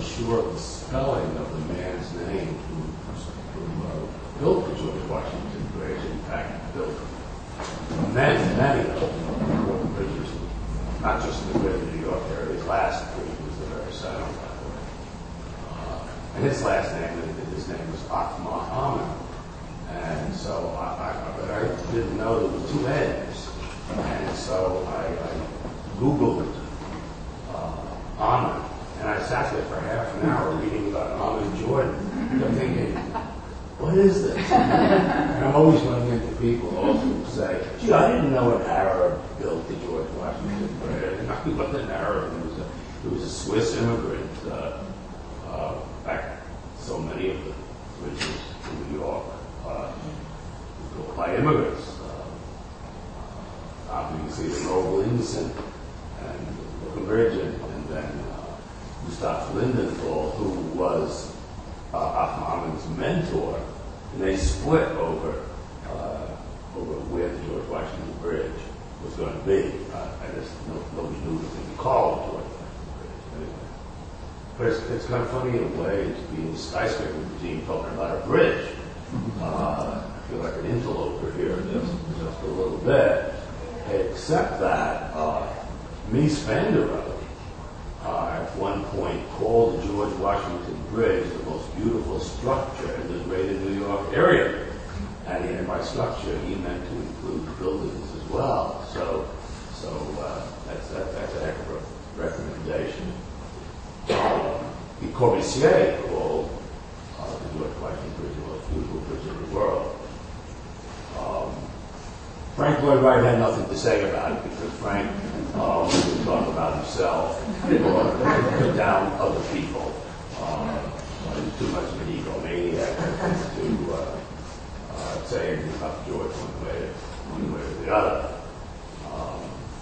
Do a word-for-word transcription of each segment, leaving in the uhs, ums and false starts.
sure of the spelling of the man's name who, who uh, built the George Washington Bridge. In fact, built many, many of them, important bridges, not just in the greater New York area. His last bridge was the very center, by the way. Uh, and his last name, his name was Ahmad Ahmed. And so I, I, but I didn't know there were two N's. And so I, I Googled uh, Ahmed. And I sat there for half an hour reading about Ahmed Jordan. I'm thinking, what is this? And I'm always running into people also who say, gee, I didn't know an Arab built the George Washington Bridge. And he wasn't an Arab. He was a, he was a Swiss immigrant. Uh, uh, back so many of the bridges in New York uh, built by immigrants. Uh, obviously, the Rollins and, and Brooklyn Bridge, and, and then Gustav Lindenthal, who was uh, Ahmed's mentor, and they split over uh, over where the George Washington Bridge was going to be. Uh, I just no, nobody knew it was going to be called George Washington Bridge anyway. But it's, it's kind of funny in a way to be in the skyscraper regime talking about a bridge. Uh, I feel like an interloper here just, just a little bit, except that uh, Mies van der Rohe Uh, at one point called the George Washington Bridge the most beautiful structure in the greater New York area. And in by structure, he meant to include buildings as well. So so uh, that's, that, that's a heck of a recommendation. Uh, Le Corbusier called uh, the George Washington Bridge the most beautiful bridge in the world. Um, Frank Lloyd Wright had nothing to say about it because Frank uh, would talk about himself or put down other people. Uh, he was too much of an egomaniac to uh, uh, say anything about George one way, one way or the other. Um,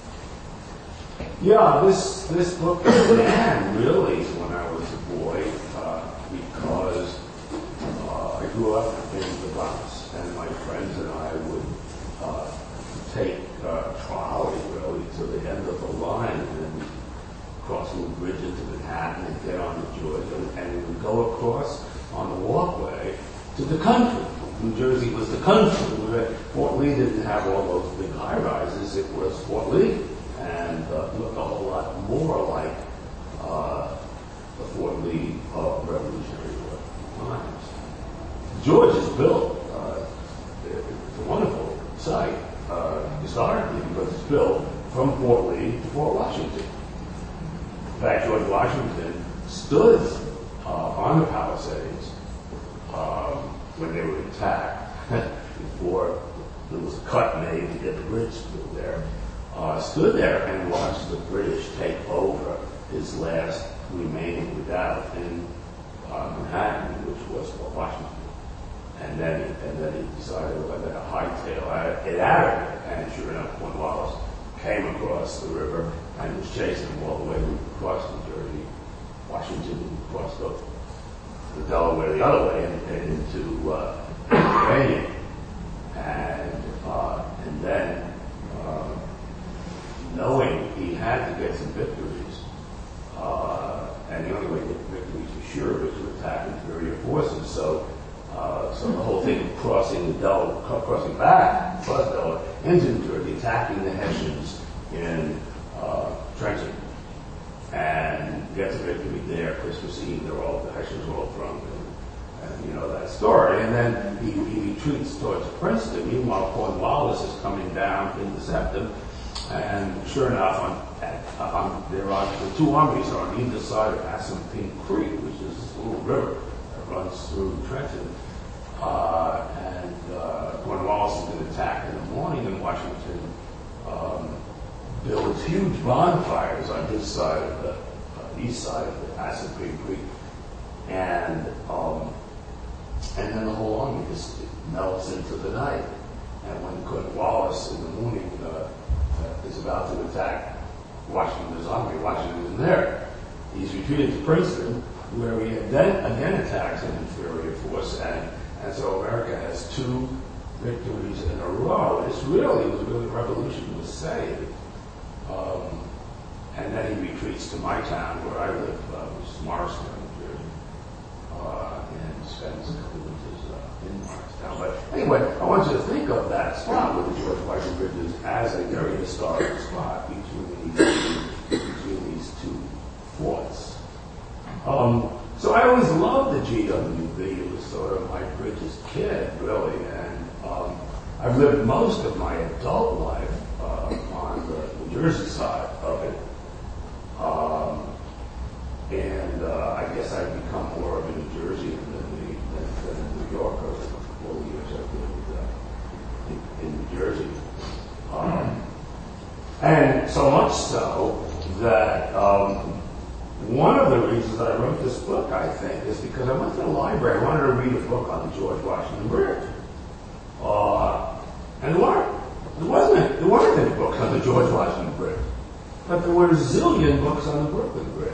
yeah, this this book began really when I was a boy uh, because uh, I grew up in the Bronx, and my friends and I would uh, take uh, trolley really to the end of the line and then cross a little bridge into Manhattan and get on the George, and, and we would go across on the walkway to the country. New Jersey was the country. Fort Lee didn't have all those big high rises. It was Fort Lee, and uh, looked a whole lot more like uh, the Fort Lee of Revolutionary War times. George is built. Uh, it's a wonderful site. Uh, historically, because it's built from Fort Lee to Fort Washington. In fact, George Washington stood uh, on the Palisades um, when they were attacked, before there was a cut made to get the bridge through there, uh, stood there and watched the British take over his last remaining redoubt in uh, Manhattan, which was Fort Washington. And then, and then he decided well, that a hightail it out of it. And sure enough, Cornwallis came across the river and was chasing him all the way across New Jersey, Washington, across the, the Delaware the other way, and, and into uh, Pennsylvania. And uh, and then, uh, knowing he had to get some victories, uh, and the only way to get victories for sure was to attack inferior forces. So. Uh, so the whole thing of crossing the Delaware, crossing back across Delaware into New Jersey, attacking the Hessians in uh, Trenton, and gets a victory there. Christmas Eve, they're all the Hessians were all drunk, and, and you know that story. And then he, he retreats towards Princeton. Meanwhile, Cornwallis is coming down to intercept him, and sure enough, on, at, on there are the two armies are on either side of Assunpink Creek, which is this little river that runs through Trenton. Uh, and uh, Cornwallis has been attacked in the morning, and Washington um, builds huge bonfires on his side of the uh, east side of the Assunpink Creek, and um, and then the whole army just melts into the night. And when Cornwallis in the morning uh, uh, is about to attack Washington's army, Washington isn't there. He's retreated to Princeton, where he then again attacks an inferior force, and And so America has two victories in a row. It's really, it was really a revolution was saved. Um, and then he retreats to my town where I live, uh, which is Morristown, New spends a couple of winters uh, in Morristown. But anyway, I want you to think of that spot with the George Washington Bridge as a very historical spot between these, between these two forts. Um, so I always loved the G W B. It was sort of my Bridges kid, really. And um, I've lived most of my adult life uh, on the New Jersey side of it. Um, and uh, I guess I've become more of a New Jerseyan than, the, than, than a New Yorker in the four years I've lived uh, in, in New Jersey. Um, and so much so that um, one of the reasons that I wrote this book, I think, is because I went to the library. I wanted to read a book on the George Washington Bridge. Uh, and there weren't. There wasn't. There weren't any books on the George Washington Bridge. But there were a zillion books on the Brooklyn Bridge.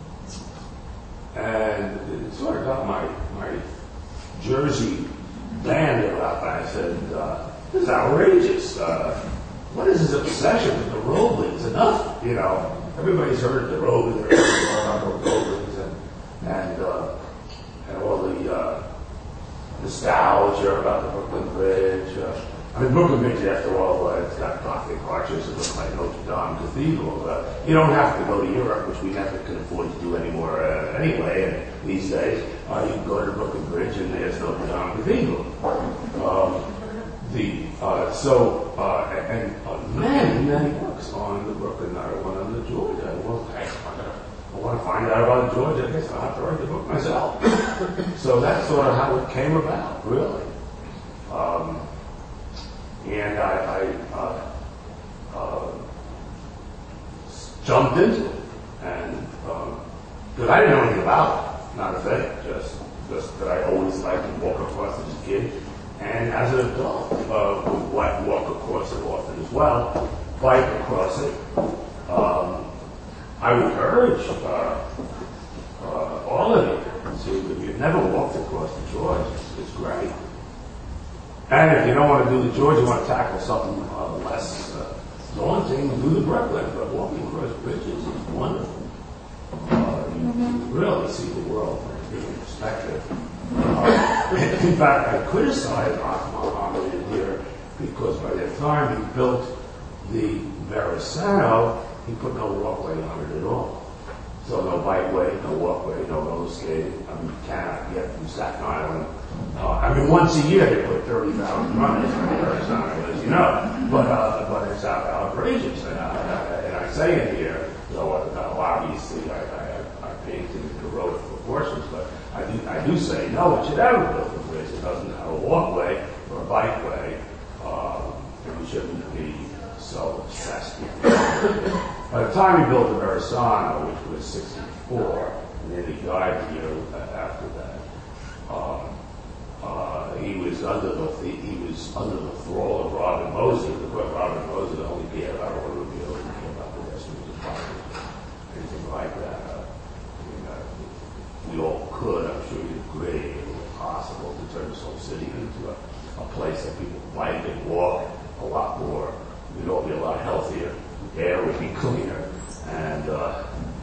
And it sort of got my, my Jersey bandit up. I said, uh, this is outrageous. Uh, what is this obsession with the Roeblings? Enough, you know. Everybody's heard of the Roeblings, the Roeblings, and, and, uh, and all the uh, nostalgia about the Brooklyn Bridge. Uh, I mean, Brooklyn Bridge, after all, uh, it's got Gothic arches. It looks like Notre Dame Cathedral. Uh, you don't have to go to Europe, which we never can afford to do anymore uh, anyway. And these days, uh, you can go to the Brooklyn Bridge, and there's Notre Dame Cathedral. Um, the uh, so uh, and uh, many many books on the Brooklyn, not one on the Georgia. Well, I, I want to find out about Georgia. I guess I'll have to write the book myself. So that's sort of how it came about, really. Um, And I, I uh, uh, jumped into it, and because um, I didn't know anything about it, not a thing, just just that I always liked to walk across as a kid, and as an adult, uh, would like walk across it often as well, bike across it. Um, I would urge uh, uh, all of you to, if you've never walked across the George, it's, it's great. And if you don't want to do the George, you want to tackle something uh, less uh, daunting, do the Brooklyn. But walking across bridges is wonderful. Uh, you, you really see the world from a different perspective. Uh, in fact, I criticized Ahmed in here because by the time he built the Verrazano, he put no walkway on it at all. So no bikeway, no walkway, no roller skating. I mean, you cannot get from Staten Island. Uh, I mean, once a year they put thirty thousand runners in Arizona, as you know. But uh, but it's out, outrageous. And, uh, and I say in here, though uh, obviously I, I, I painted the heroic proportions, but I do, I do say, no one should ever build a bridge that doesn't have a walkway or a bikeway. Um, and we shouldn't be so obsessed with it. By the time he built the Verrazano, which was sixty-four, and then he died a year after that, um, uh, he was under the he, he was under the thrall of Robin Mosley. Because Robin Mosley only cared about automobiles, he cared about pedestrians and bikers, anything like that. Uh, I mean, uh, we all could, I'm sure you'd agree, it was possible to turn this whole city into a, a place that people bike and walk a lot more. We'd all be a lot healthier. Air would be cleaner, and uh,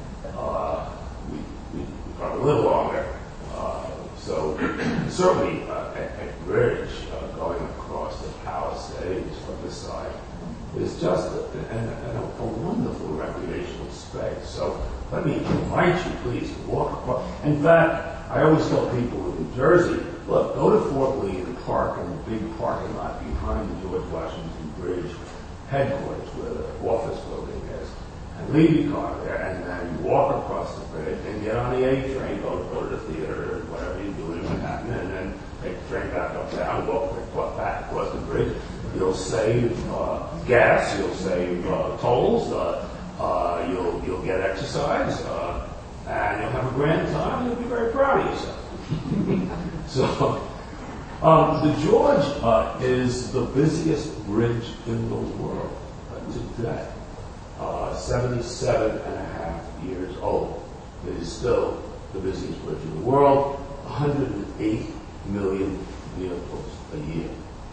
uh, we, we, we probably live longer. Uh, so certainly uh, a, a bridge uh, going across the Palisades from this side is just a, a, a, a wonderful recreational space. So let me invite you, please, to walk across. In fact, I always tell people in New Jersey, look, go to Fort Lee and park in the big parking lot behind the George Washington Bridge headquarters, where the office building is, and leave your car there, and then you walk across the bridge and get on the A train, go, go to the theater, or whatever you do in Manhattan, and then take the train back uptown, walk back across the bridge. You'll save uh, gas, you'll save uh, tolls, uh, uh, you'll you'll get exercise, uh, and you'll have a grand time, and you'll be very proud of yourself. so. Um, the George uh, is the busiest bridge in the world uh, today. Uh, seventy-seven and a half years old. It is still the busiest bridge in the world. one hundred eight million vehicles a year.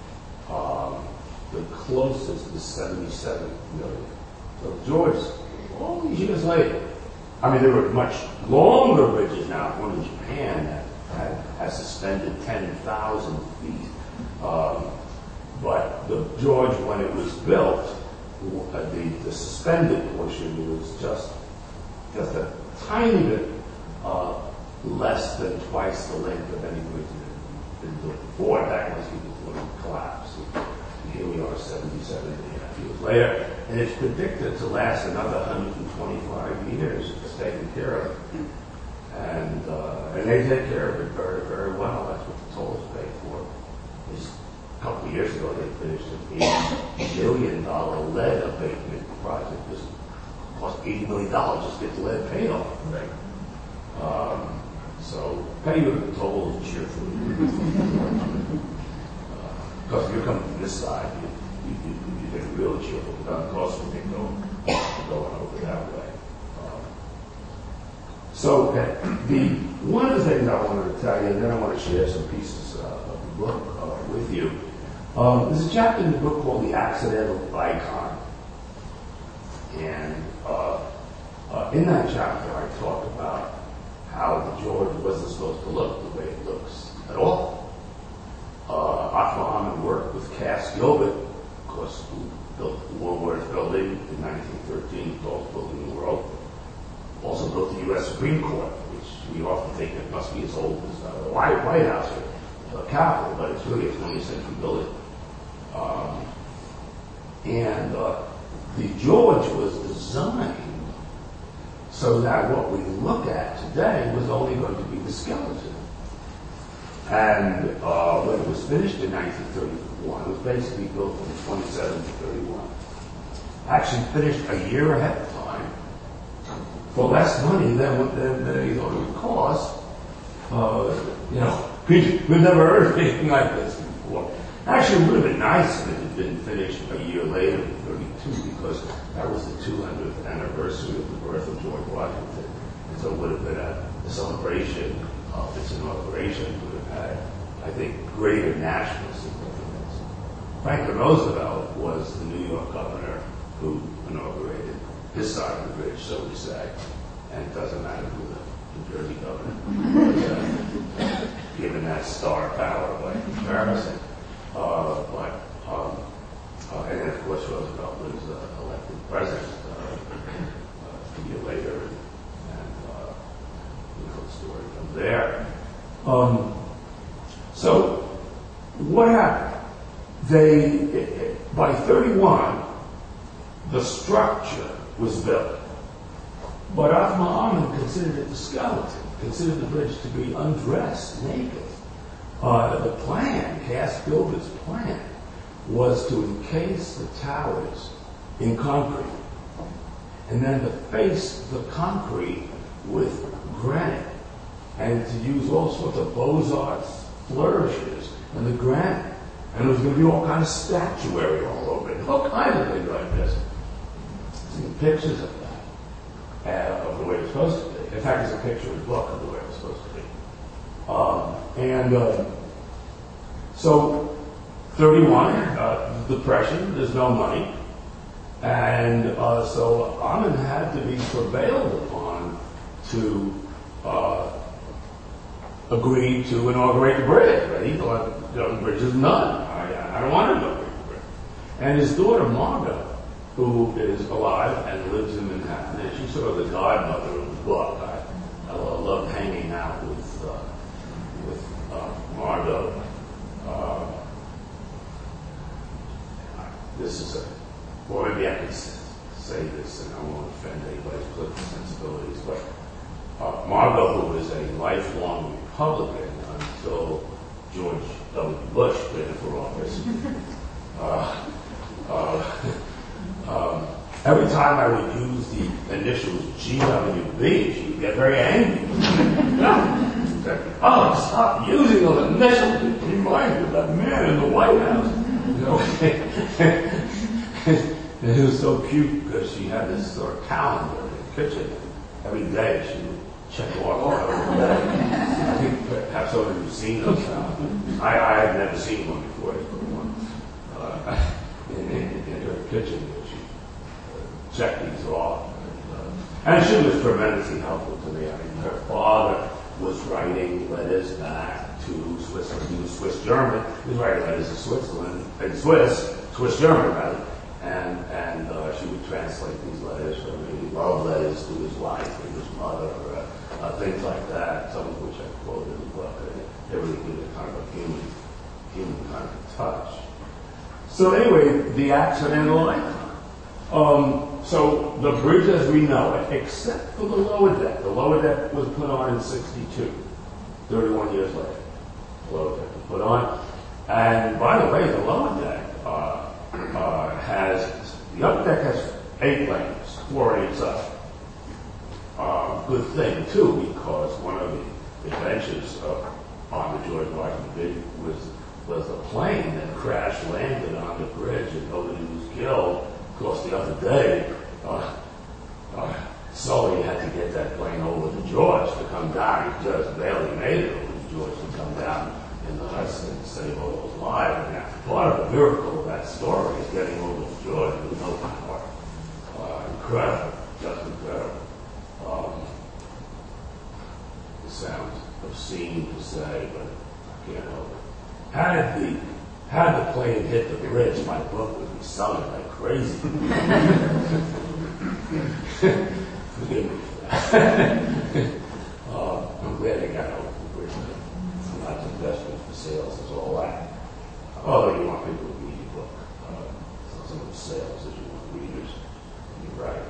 Um, the closest is seventy-seven million. So George, all these years later, I mean, there were much longer bridges now. One in Japan that had, has suspended ten thousand feet. Um, but the George, when it was built, uh, the, the suspended portion was just just a tiny bit uh, less than twice the length of any bridge that had been built before. That was before it collapsed. And here we are, seventy-seven and a half years later, and it's predicted to last another one hundred twenty-five years if it's taken care of. And uh, and they take care of it very, very well. That's what the tolls pay for. Just a couple of years ago, they finished an eighty million dollar lead abatement project. Just cost eighty million dollars just to get the lead paid off. Right. Um, so pay with the tolls cheerfully. Because uh, if you're coming from this side, you, you, you, you get real cheerful. It doesn't cost you to go going over that way. So okay, the one of the things I wanted to tell you, and then I want to share some pieces uh, of the book uh, with you. Um, there's a chapter in the book called "The Accidental Icon," and uh, uh, in that chapter I talk about how the George wasn't supposed to look the way it looks at all. Uh, Ahmed worked with Cass Gilbert, of course, who built the Woolworth Building in nineteen thirteen, the tallest building in the world. Also built the U S Supreme Court, which we often think it must be as old as uh, the White, White House or the Capitol, but it's really a twentieth century building. Um, and uh, the George was designed so that what we look at today was only going to be the skeleton. And uh, when it was finished in nineteen thirty-one, it was basically built from twenty-seven to thirty-one. Actually finished a year ahead of time, for less money than what than, than he thought it would cost. Uh, you know, we, we've never heard of anything like this before. Actually, it would have been nice if it had been finished a year later in thirty-two, because that was the two hundredth anniversary of the birth of George Washington. And so it would have been a, a celebration of its inauguration. It would have had, I think, greater national significance. Franklin Roosevelt was the New York governor who inaugurated this side of the bridge, so we say, and it doesn't matter who the New Jersey governor was, uh, given that star power by comparison. Uh, but, um, uh, and then of course Roosevelt was uh, elected president uh, uh, a year later, and, and uh, you know the story from there. Um, so what happened? They, it, it, by thirty-one, the structure was built. But Ahmed considered it the skeleton, considered the bridge to be undressed, naked. Uh, the plan, Cass Gilbert's plan, was to encase the towers in concrete and then to face the concrete with granite and to use all sorts of Beaux-Arts flourishes in the granite. And there was going to be all kinds of statuary all over it, all kinds of things like this. Some pictures of that, uh, of the way it was supposed to be. In fact, there's a picture in the book of the way it was supposed to be. Um, and uh, so, thirty-one, uh, depression, there's no money. And uh, so Ahmed had to be prevailed upon to uh, agree to inaugurate the bridge. But he thought, you know, the bridge is none. I, I don't want to inaugurate the bridge. And his daughter, Margot, who is alive and lives in Manhattan, and she's sort of the godmother of the book. I, I love hanging out with uh, with uh, Margot. Uh, this is a, well, maybe I can say this and I won't offend anybody's political sensibilities, but uh, Margot, who was a lifelong Republican until George W. Bush ran for office, uh, uh, um, every time I would use the initials G W B, she would get very angry. Oh, stop using those initials. It reminds me of that man in the White House. You know? And it was so cute because she had this sort of calendar in the kitchen. Every day she would check off every day. I think perhaps some of you have seen those now. I, I had never seen one before. One uh, in, in, in her kitchen. She uh, checked these off. And, uh, and she was tremendously helpful to me. I mean, her father was writing letters back to Switzerland. He was Swiss German. He was writing letters to Switzerland, in Swiss, Swiss German rather, and and uh, she would translate these letters, or maybe love letters to his wife and his mother, or uh, uh, things like that. Some of which I quoted in the book. They really give it kind of a human, human kind of touch. So anyway, the accidental icon. Um, so the bridge as we know it, except for the lower deck. The lower deck was put on in sixty-two, thirty-one years later. The lower deck was put on. And by the way, the lower deck uh, uh, has, the upper deck has eight lanes, four on each side. Uh, good thing, too, because one of the adventures of, on the George Washington Bridge was, was a plane that crash landed on the bridge and nobody was killed. Of course, the other day, uh, uh, Sully had to get that plane over to George to come down. He just barely made it over to George to come down in the Hudson and save all those lives. And now, part of the miracle of that story is getting over to George with no power. Uh, incredible, just incredible. Um, it sounds obscene to say, but I can't help it. Had the Had the plane hit the bridge, my book would be selling like crazy. Forgive me for that. uh, I'm glad I got over the bridge. I'm not investment for sales, it's all that. Although you want people to read your book. Uh, some of the sales is you want readers. You're right.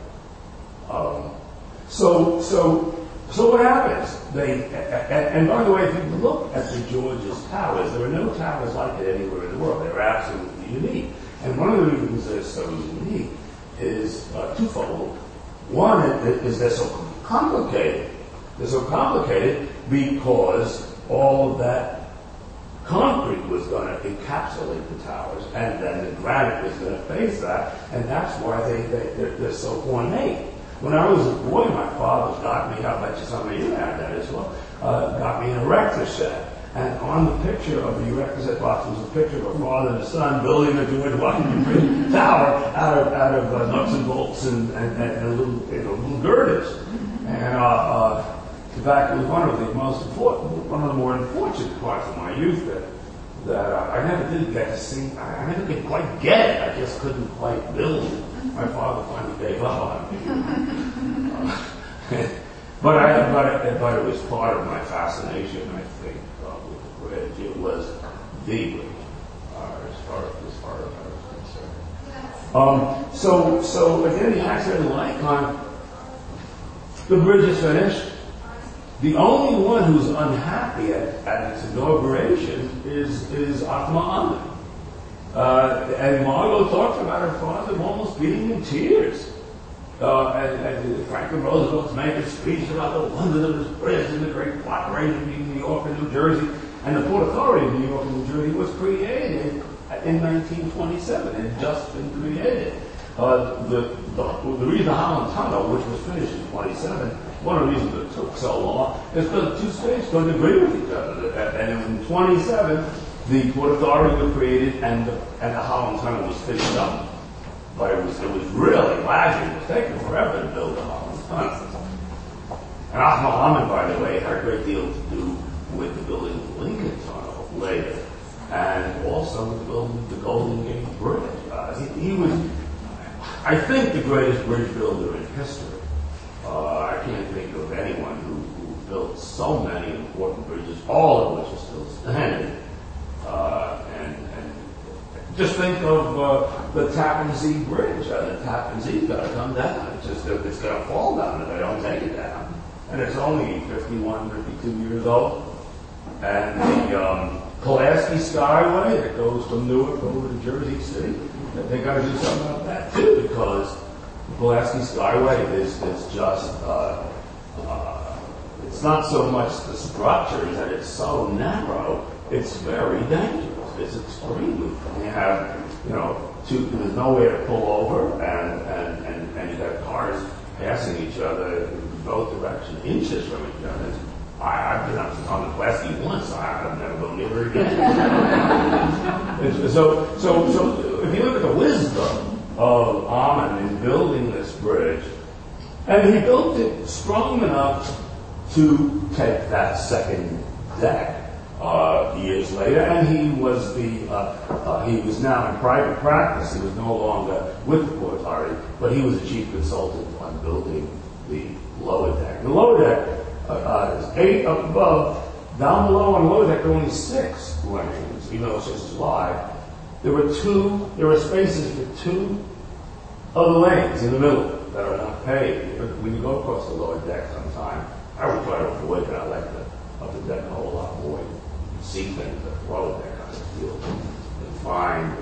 Um, so, so, so what happens? They, and, and by the way, if you look at the George's towers, there are no towers like it anywhere in the world. They're absolutely unique. And one of the reasons they're so unique is uh, twofold. One is they're so complicated. They're so complicated because all of that concrete was going to encapsulate the towers, and then the granite was going to face that, and that's why they, they, they're, they're so ornate. When I was a boy, my father got me, I'll bet you some of you had that as well, uh, got me an erector set. And on the picture of the erector set box was a picture of a father and a son building a George Washington Bridge tower out of, out of uh, nuts and bolts and, and, and, and little, you know, little girders. And uh, uh, in fact, it was one of the most important, one of the more unfortunate parts of my youth that, that uh, I never did get to see, I, I never could quite get it. I just couldn't quite build it. My father finally gave up on me. uh, but, I, but, it, but it was part of my fascination, I think, uh, with the bridge. It was the bridge, uh, as far as far as I was concerned. Um, so, so again, the accidental icon, the bridge is finished. The only one who's unhappy at, at its inauguration is, is Ahmad Ahmed. Uh, and Margot talks about her father almost being in tears. Uh, and, and Franklin Roosevelt's making a speech about the wonder of this bridge and the great cooperation between New York and New Jersey. And the Port Authority of New York and New Jersey was created in nineteen twenty-seven. It had just been created. Uh, the, the, the reason the Holland Tunnel, which was finished in twenty-seven, one of the reasons it took so long is because the two states couldn't agree with each other. And in twenty-seven, the Port Authority was created and the, and the Holland Tunnel was finished up. But it was, it was really lagging. It was taking forever to build the Holland Tunnel. And Ahmad Ahmed, by the way, had a great deal to do with the building of the Lincoln Tunnel later. And also with the building of the Golden Gate Bridge. Uh, he, he was, I think, the greatest bridge builder in history. Uh, I can't think of anyone who, who built so many important bridges, all of which are still standing. Uh, and, and just think of uh, the Tappan Zee Bridge. Uh, the Tappan Zee's got to come down. It's just it's going to fall down if they don't take it down. And it's only fifty-one, fifty-two years old. And the um, Pulaski Skyway that goes from Newark over to Jersey City, they got to do something about that too, because the Pulaski Skyway is, is just, uh, uh, it's not so much the structures that it's so narrow, it's very dangerous. It's extremely, you have, you know, two, there's nowhere to pull over, and, and, and, and you have cars passing each other in both directions, inches from each other. I, I've been up on the Pulaski once, so I'll never go near her again. so, so, so, if you look at the wisdom of Ahmed in building this bridge, and he built it strong enough to take that second deck uh, years later, and he was the uh, uh, he was now in private practice. He was no longer with the Port Authority, but he was the chief consultant on building the lower deck. The lower deck uh, uh, is eight up above. Down below on the lower deck, there are only six lanes, even though it's just wide. There were two. There were spaces for two other lanes in the middle that are not paved. When you go across the lower deck sometime, I would try to avoid it. I like the upper deck a whole lot more. You can see things that the lower deck I feel and fine.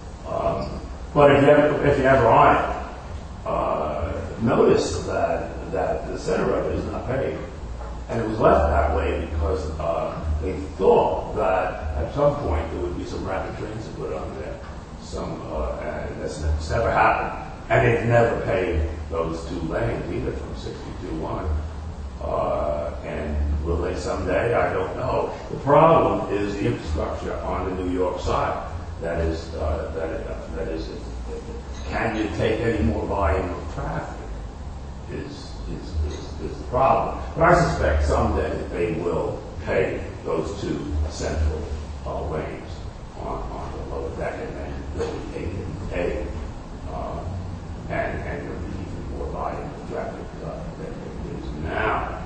Um, but if you ever, if you ever on it, uh, notice that that the center of it is not paved, and it was left that way because uh, they thought that at some point there would be some rapid transit put on there. Some uh, and that's, that's never happened. And they've never paved those two lanes either from sixty-two on. Uh, and will they someday? I don't know. The problem is the infrastructure on the New York side. That is, uh, that, uh, that is, can you take any more volume of traffic? Is is, is, is the problem. But I suspect someday that they will pave those two central uh, lanes on, on the lower deck, and then they'll be eight and eight. Uh, And, and there'll be even more volume of traffic uh, than there is now.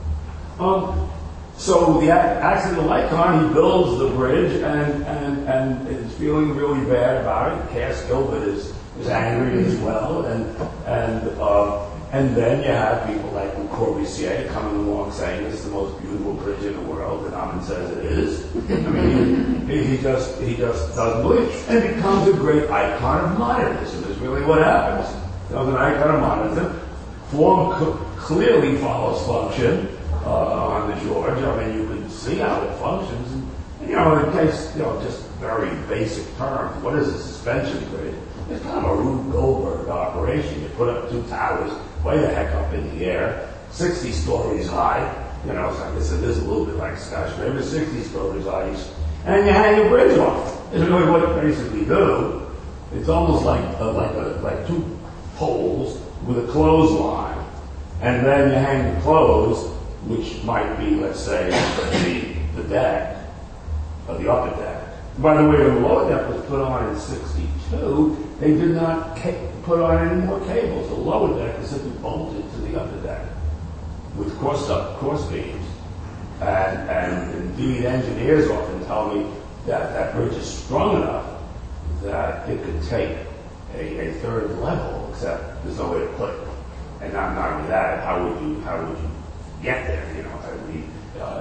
Um, so the accident of Lycon, he builds the bridge and, and, and is feeling really bad about it. Cass Gilbert is, is angry as well. And and uh, and then you have people like Le Corbusier coming along saying it's the most beautiful bridge in the world, and Amin says it is. I mean, he, he just he just doesn't believe it. And it becomes a great icon of modernism, is really what happens. It becomes an icon of modernism. Form co- clearly follows function uh, on the George. I mean, you can see how it functions. And, you know, in case, you know, just very basic terms, what is a suspension bridge? It's kind of a Rube Goldberg operation. You put up two towers way the heck up in the air, sixty stories high. You know, so I guess it is a little bit like skyscraper, sixty stories high, and you hang a bridge off. It's really what it basically do. It's almost like uh, like a, like two poles with a clothesline, and then you hang the clothes, which might be, let's say, the the deck, or the upper deck. By the way, the lower deck was put on in sixty-two. They did not ca- put on any more cables. The lower deck is simply bolted to the upper deck with cross up cross beams. And, and indeed, engineers often tell me that that bridge is strong enough that it could take a, a third level, except there's no way to put it. And not, not only that, how would you how would you get there? You know, I mean,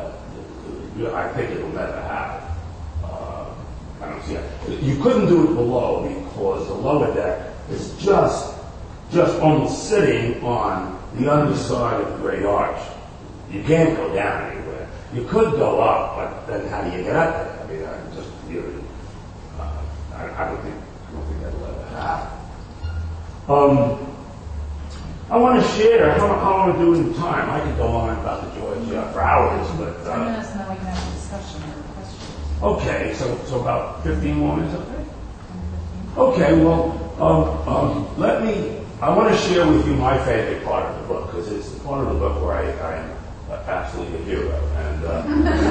uh, I think it'll never happen. I don't see it. You couldn't do it below because the lower deck is just just almost sitting on the underside of the Great Arch. You can't go down anywhere. You could go up, but then how do you get up there? I mean, I just really, uh, I, I don't think I don't think that'll ever happen. Um, I want to share how, how I'm doing in time. I could go on about the George uh, for hours, but uh, ten minutes, and then we can have a discussion or questions. Okay, so so about fifteen more minutes, okay? Okay, well, um, um, let me, I want to share with you my favorite part of the book, because it's the part of the book where I, I am absolutely a hero, and, uh,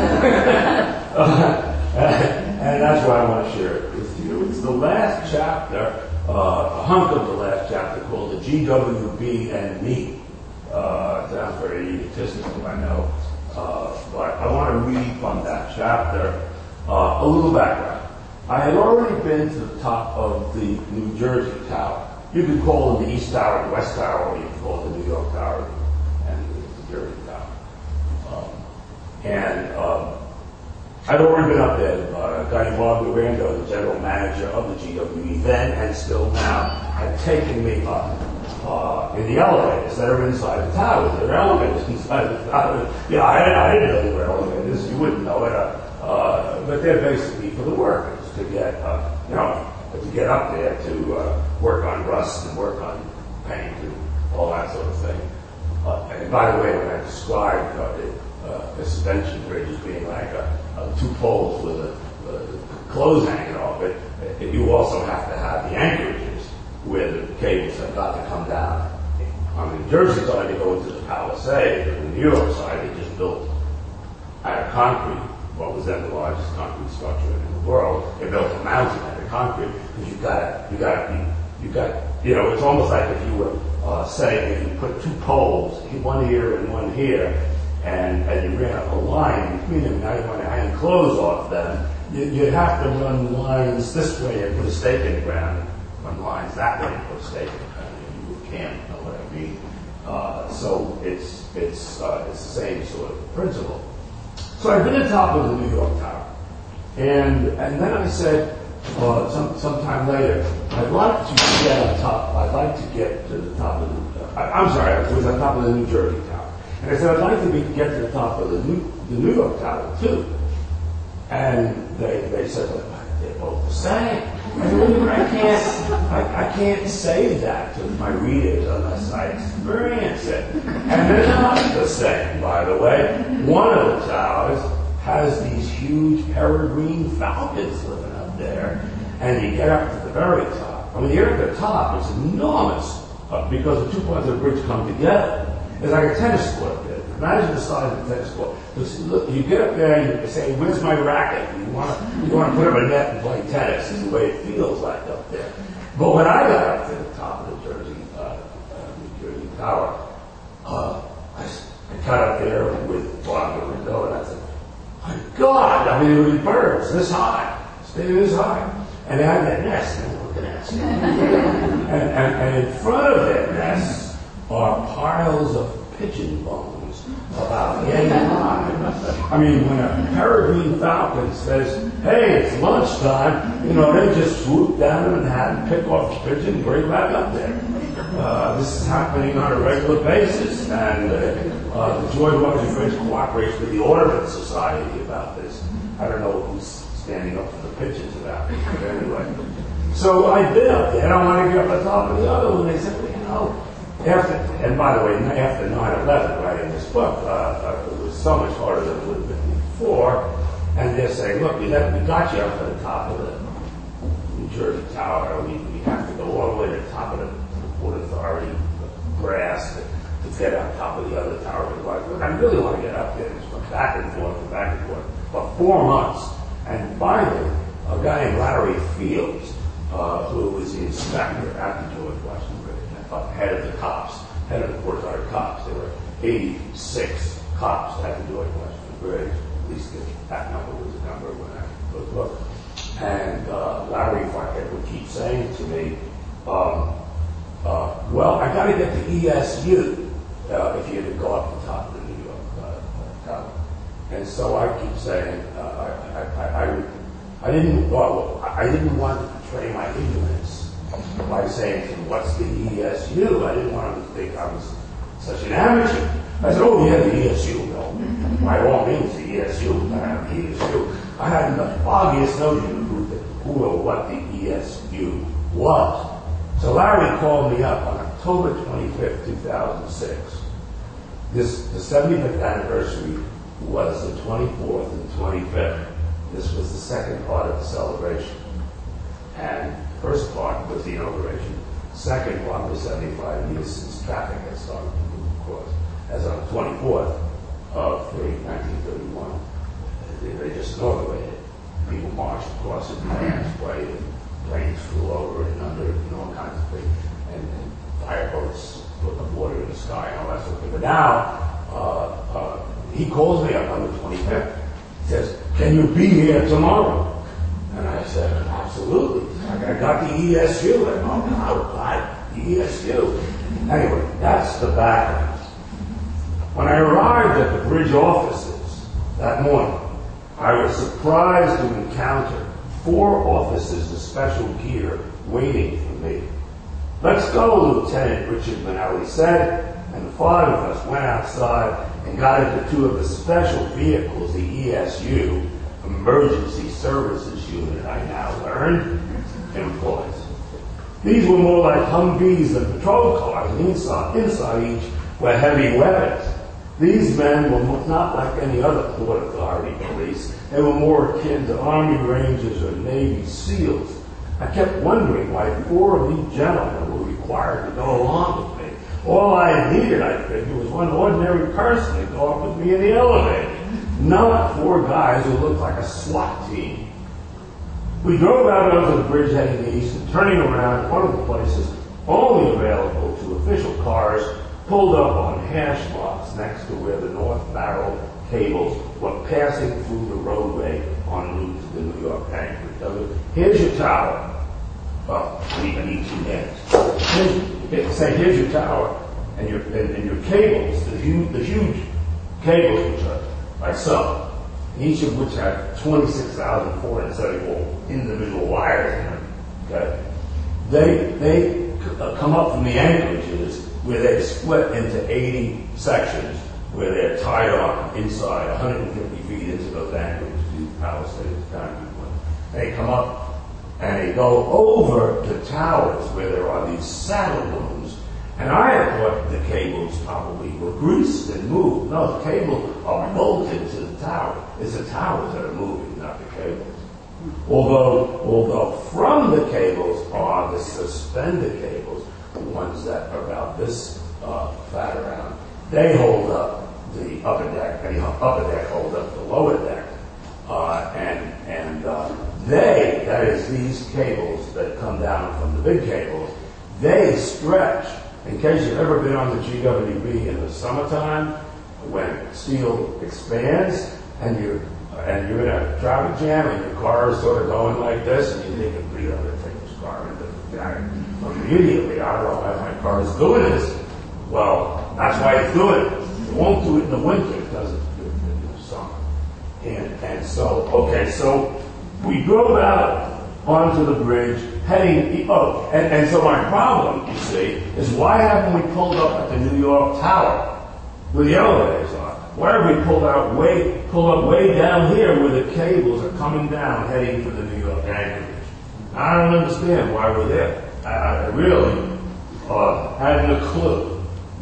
and that's why I want to share it with you. It's the last chapter, uh, a hunk of the last chapter called the G W B and Me. Uh, it sounds very egotistical, I know, uh, but I want to read from that chapter. Uh, a little background. I had already been to the top of the New Jersey Tower. You could call them the East Tower, the West Tower, or you could call it the New York Tower and the New Jersey Tower. Um, and um, I'd already been up there. Uh, a guy named Bob Durando, the general manager of the G W E then and still now, had taken me up uh, in the elevators that are inside the tower. There are elevators inside the tower. Yeah, I, I didn't know there were elevators. You wouldn't know it. Uh, Uh, but they're basically for the workers to get, uh, you know, to get up there to uh, work on rust and work on paint and all that sort of thing. Uh, and by the way, when I described uh, the, uh, the suspension bridge as being like a, a two poles with a, a clothes hanging off it, it, you also have to have the anchorages where the cables have got to come down on the New Jersey side, they go into the Palisade, and on the New York side, they just built out of concrete what was then the largest concrete structure in the world. They built a mountain out of concrete because you got you got you got you know it's almost like if you were uh, saying if you put two poles, one here and one here, and and you ran a line between them. Now you want to hang clothes off them. You, you'd have to run lines this way and put a stake in the ground, run lines that way and put a stake in the ground. You can't know what I mean. Uh, so it's it's uh, it's the same sort of principle. So I've been at the top of the New York Tower, and and then I said, uh, some sometime later, I'd like to get on top. I'd like to get to the top of the. Uh, I, I'm sorry, it was on top of the New Jersey Tower, and I said I'd like to be, get to the top of the New the New York Tower too. And they they said well, they're both the same. I said, I can't I, I can't say that to my readers unless I experience it. And they're not the same, by the way. One of the towers has these huge peregrine falcons living up there, and you get up to the very top. I mean, you're at the top, it's enormous uh, because the two parts of the bridge come together. It's like a tennis court there. Imagine the size of a tennis court. Look, you get up there and you say, "Where's my racket?" You want to you want to put up a net and play tennis. Is the way it feels like up there. But when I got up to the top of the Jersey uh, uh, New Jersey Tower, uh, I, I got up there with bottom of the window, and I said, "My God! I mean, there were birds this high, staying this high, and they had that nest. And I'm looking at it, and, and, and in front of that nest are piles of pigeon bones about yay high. I mean, when a peregrine falcon says, "Hey, it's lunchtime," you know, they just swoop down in Manhattan, pick off the pigeon, and bring it back up there. Uh, this is happening on a regular basis, and uh, uh, the George Washington Bridge cooperates with the Ornament Society about this. I don't know who's standing up for the pigeons about it, but anyway. So I've been up there, and I want to get up on top of the other one. They said, well, you know, after, and by the way, after nine eleven, writing this book, uh, uh, it was so much harder than it would have been before. And they're saying, look, we, let, we got you up to the top of the New Jersey Tower. We, we have to go all the way to the top of the Port Authority grass to, to get on top of the other tower. Like, look, I really want to get up there. Just went back and forth and back and forth for four months. And finally, a guy named Larry Fields, uh, who was the inspector at the George Washington Bridge, head of the cops, head of the Port Authority cops. There were eighty-six cops at the George Washington Bridge. At least that number was the number when I wrote the book. And uh, Larry Farquhar would keep saying to me, um, uh, well, I got to get to E S U uh, if you had to go up the top of the New York uh, Tower. And so I keep saying, uh, I, I, I, I, I didn't well, I didn't want to betray my ignorance by saying to him, what's the E S U? I didn't want him to think I was such an amateur. I said, oh, yeah, the E S U. No, by all means, the E S U. I have the E S U. I hadn't the foggiest notion of who, who or what the E S U was. So Larry called me up on October twenty-fifth, two thousand six. This, the seventy-fifth anniversary was the twenty-fourth and twenty-fifth. This was the second part of the celebration. And the first part was the inauguration. The second part was seventy-five years since traffic had started to move across. As on the twenty-fourth of nineteen thirty-one, they, they just inaugurated. People marched across it, bands played, and planes flew over and under, and all kinds of things. And, and fireboats put the water in the sky and all that sort of thing. But now, uh, uh, he calls me up on the twenty-fifth. He says, can you be here tomorrow? And I said, absolutely. I got the E S U. And oh, how about the E S U? Anyway, that's the background. When I arrived at the bridge offices that morning, I was surprised to encounter four officers of special gear waiting for me. Let's go, Lieutenant Richard Manelli said, and the five of us went outside and got into two of the special vehicles the E S U, Emergency Services Unit, I now learned, employs. These were more like Humvees than patrol cars, and inside, inside each were heavy weapons. These men were not like any other Port Authority police. They were more akin to Army Rangers or Navy SEALs. I kept wondering why four of these gentlemen were required to go along with me. All I needed, I figured, was one ordinary person to go up with me in the elevator. Not four guys who looked like a SWAT team. We drove out onto the bridge heading east and turning around at one of the places only available to official cars, pulled up on hash marks next to where the North Barrel cables were passing through the roadway en route to the New York Anchorage. Here's your tower. Well, I need, I need two hands. Here's, say, here's your tower and your, and, and your cables, the huge, the huge cables which are like so, each of which have twenty-six thousand four hundred seventy-four individual wires in them. Okay? They, they uh, come up from the anchorages where they split into eighty sections where they're tied on inside one hundred fifty feet into those anchorages, these Palisades concrete ones. They come up and they go over the towers where there are these saddle looms. And I had thought the cables probably were greased and moved. No, the cables are bolted to the tower. It's the towers that are moving, not the cables. Although, although from the cables are the suspended cables, the ones that are about this uh, fat around, they hold up the upper deck, and the upper deck holds up the lower deck. Uh, and and uh, they, that is these cables that come down from the big cables, they stretch. In case you've ever been on the G W B in the summertime, when steel expands and you're, and you're in a traffic jam and your car is sort of going like this, and you think, I'm going to take this car into the guy. Immediately, I don't know why my car is doing this. Well, that's why it's doing it. It won't do it in the winter. It doesn't do it in the summer. And, and so, okay, so we drove out onto the bridge, heading, oh, and, and so my problem, you see, is why haven't we pulled up at the New York Tower where the elevators are? Why have we pulled out way, pulled up way down here where the cables are coming down, heading for the New York Anchorage? I don't understand why we're there. I, I really uh, hadn't a clue.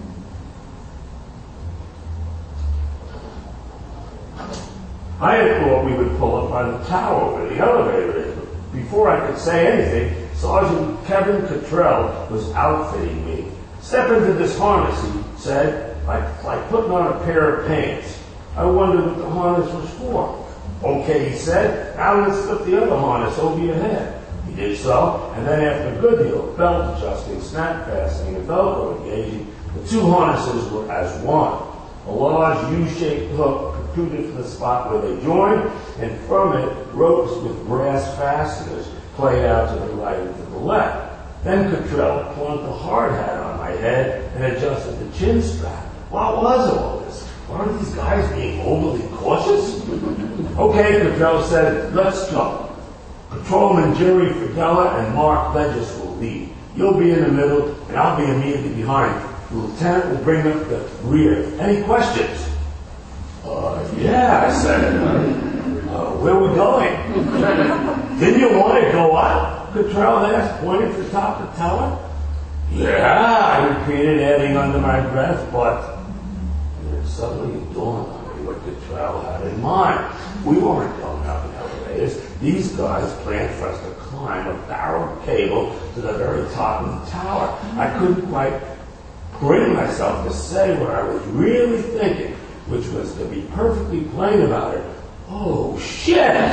I had thought we would pull up on the tower where the elevator is. Before I could say anything, Sergeant Kevin Cottrell was outfitting me. Step into this harness, he said, like, like putting on a pair of pants. I wondered what the harness was for. Okay, he said, now let's slip the other harness over your head. He did so, and then after a good deal of belt adjusting, snap fastening, and Velcro engaging, the two harnesses were as one. A large U-shaped hook protruded from the spot where they joined, and from it, ropes with brass fasteners played out to the right and to the left. Then Cottrell plunked a hard hat on my head and adjusted the chin strap. What was all this? Weren't these guys being overly cautious? Okay, Cottrell said, let's go. Patrolman Jerry Fidella and Mark Legis will lead. You'll be in the middle, and I'll be immediately behind. The lieutenant will bring up the rear. Any questions? Uh, yeah, I said. Uh, where are we going? Didn't you want to go up? Cottrell asked, pointing to the top of the tower. Yeah, I repeated, adding under my breath, but and it suddenly dawned on me what Cottrell had in mind. We weren't going up in elevators. These guys planned for us to climb a barrel cable to the very top of the tower. I couldn't quite bring myself to say what I was really thinking, which was to be perfectly plain about it. Oh, shit!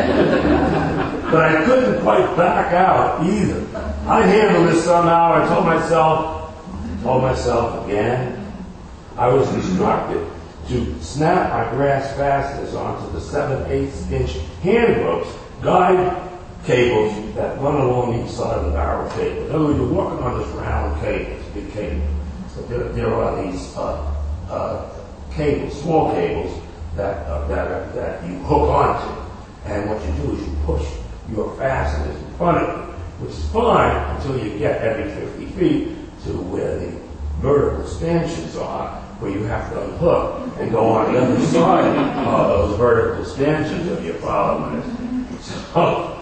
But I couldn't quite back out either. I'd handle this somehow, I told myself, told myself again. I was instructed to snap my brass fasteners onto the seven eighths inch hand ropes, guide cables that run along each side of the barrel cable. In other words, you're walking on this round cable, it's a big cable. So there, there are these uh, uh, cables, small cables, that uh, that uh, that you hook onto, and what you do is you push your fasteners in front of you, which is fine until you get every fifty feet to where the vertical stanchions are, where you have to unhook and go on the other side of those vertical stanchions if you follow me. So,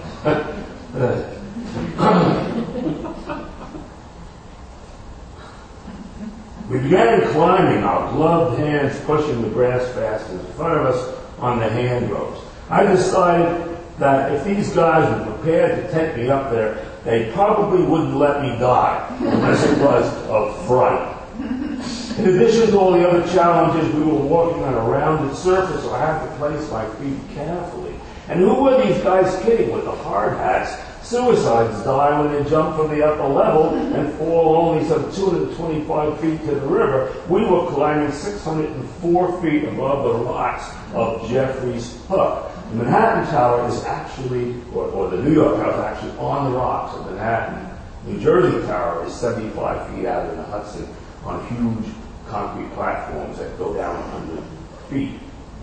we began climbing, our gloved hands pushing the brass fasteners in front of us on the hand ropes. I decided that if these guys were prepared to take me up there, they probably wouldn't let me die, unless it was of fright. In addition to all the other challenges, we were walking on a rounded surface, so I had to place my feet carefully. And who were these guys kidding with the hard hats? Suicides die when they jump from the upper level and fall only some two hundred twenty-five feet to the river. We were climbing six hundred four feet above the rocks of Jeffrey's Hook. The Manhattan Tower is actually, or, or the New York Tower is actually on the rocks of Manhattan. New Jersey Tower is seventy-five feet out in the Hudson on huge concrete platforms that go down one hundred feet.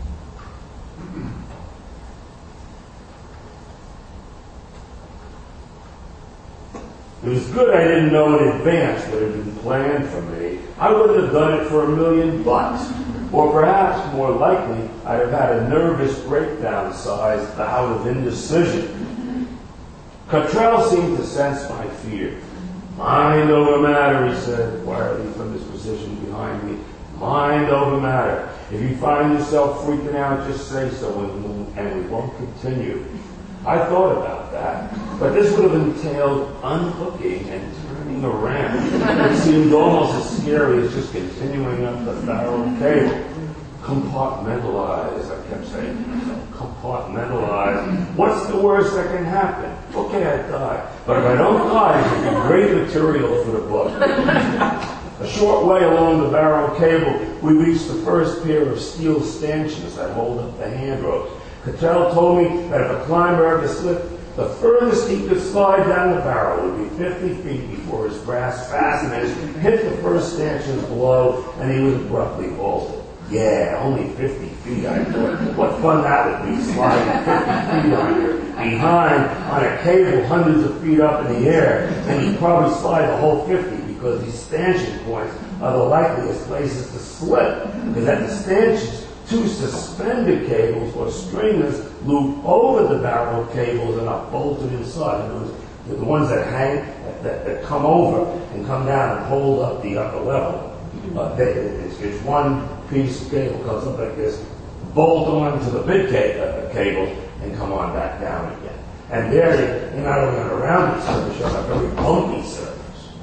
It was good I didn't know in advance what had been planned for me. I wouldn't have done it for a million bucks. Or perhaps, more likely, I'd have had a nervous breakdown sized bout of indecision. Cottrell seemed to sense my fear. Mind over matter, he said, quietly from his position behind me. Mind over matter. If you find yourself freaking out, just say so and, and we won't continue. I thought about that, but this would have entailed unhooking and turning around. It seemed almost as scary as just continuing up the barrel cable. Compartmentalize, I kept saying to myself, compartmentalize. What's the worst that can happen? Okay, I die. But if I don't die, it would be great material for the book. A short way along the barrel cable, we reached the first pair of steel stanchions that hold up the hand ropes. Cottrell told me that if a climber ever slipped, the furthest he could slide down the barrel would be fifty feet before his brass fasteners hit the first stanchions below, and he was abruptly vaulted. Yeah, only fifty feet, I thought. What fun that would be, sliding fifty feet on your behind on a cable hundreds of feet up in the air, and you'd probably slide the whole fifty because these stanchion points are the likeliest places to slip, because at the stanchions, two suspended cables or stringers loop over the barrel cables and are bolted inside. And those, the ones that hang, that, that come over and come down and hold up the upper level. Uh, they, it's, it's one piece of cable comes up like this, bolt on to the big ca- uh, cable, and come on back down again. And there, they, you're not only on a rounded surface, you're on a very bumpy surface.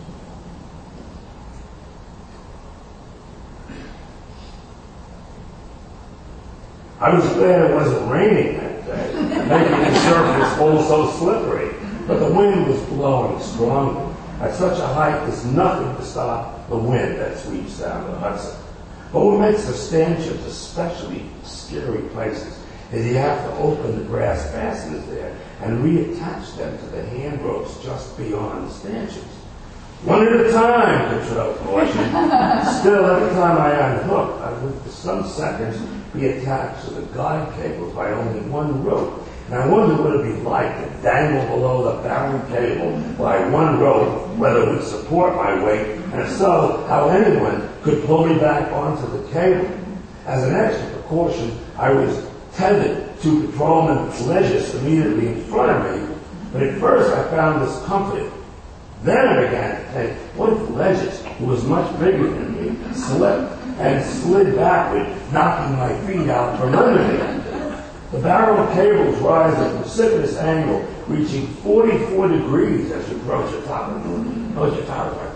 I was glad it wasn't raining that day, making the surface also slippery. But the wind was blowing strongly. At such a height, there's nothing to stop the wind that sweeps down the Hudson. But what makes the stanchions especially scary places is you have to open the brass fasteners there and reattach them to the hand ropes just beyond the stanchions. One at a time, Cottrell cautioned. Still, every time I unhooked, I would for some seconds be attached to the guide cables by only one rope. And I wondered what it would be like to dangle below the barrel cable by one rope, whether it would support my weight, and if so, how anyone could pull me back onto the cable. As an extra precaution, I was tethered to Patrolman Legis immediately in front of me, but at first I found this comforting. Then I began to think, what if Legis, who was much bigger than me, slipped and slid backward, knocking my feet out from under me? The barrel cables rise at a precipitous angle, reaching forty-four degrees as you approach the top of the approach the top of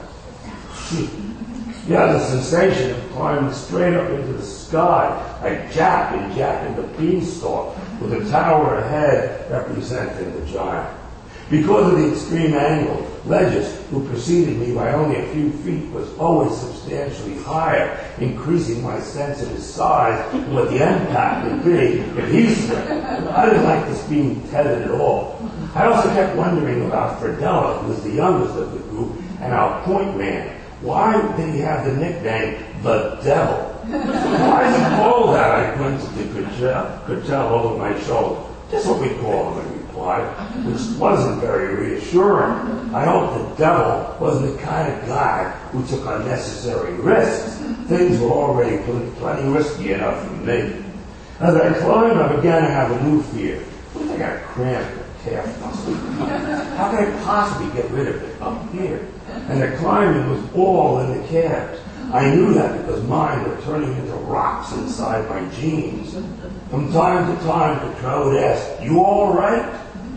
it. You have the sensation of climbing straight up into the sky, like Jack and Jack and the Beanstalk, with the tower ahead representing the giant. Because of the extreme angle, Legis, who preceded me by only a few feet, was always substantially higher, increasing my sense of his size and what the impact would be if he slipped. I didn't like this being tethered at all. I also kept wondering about Fredella, who was the youngest of the group, and our point man. Why did he have the nickname The Devil? Why is he called that? I pointed to Cottrell, Cottrell over my shoulder. That's what we call him, he replied, which wasn't very reassuring. I hope the devil wasn't the kind of guy who took unnecessary risks. Things were already plenty risky enough for me. As I climbed, I began to have a new fear. What if I got cramped in the calf muscle? How could I possibly get rid of it up here? And the climbing was all in the calves. I knew that because mine were turning into rocks inside my jeans. From time to time, Cottrell would ask, "You all right?"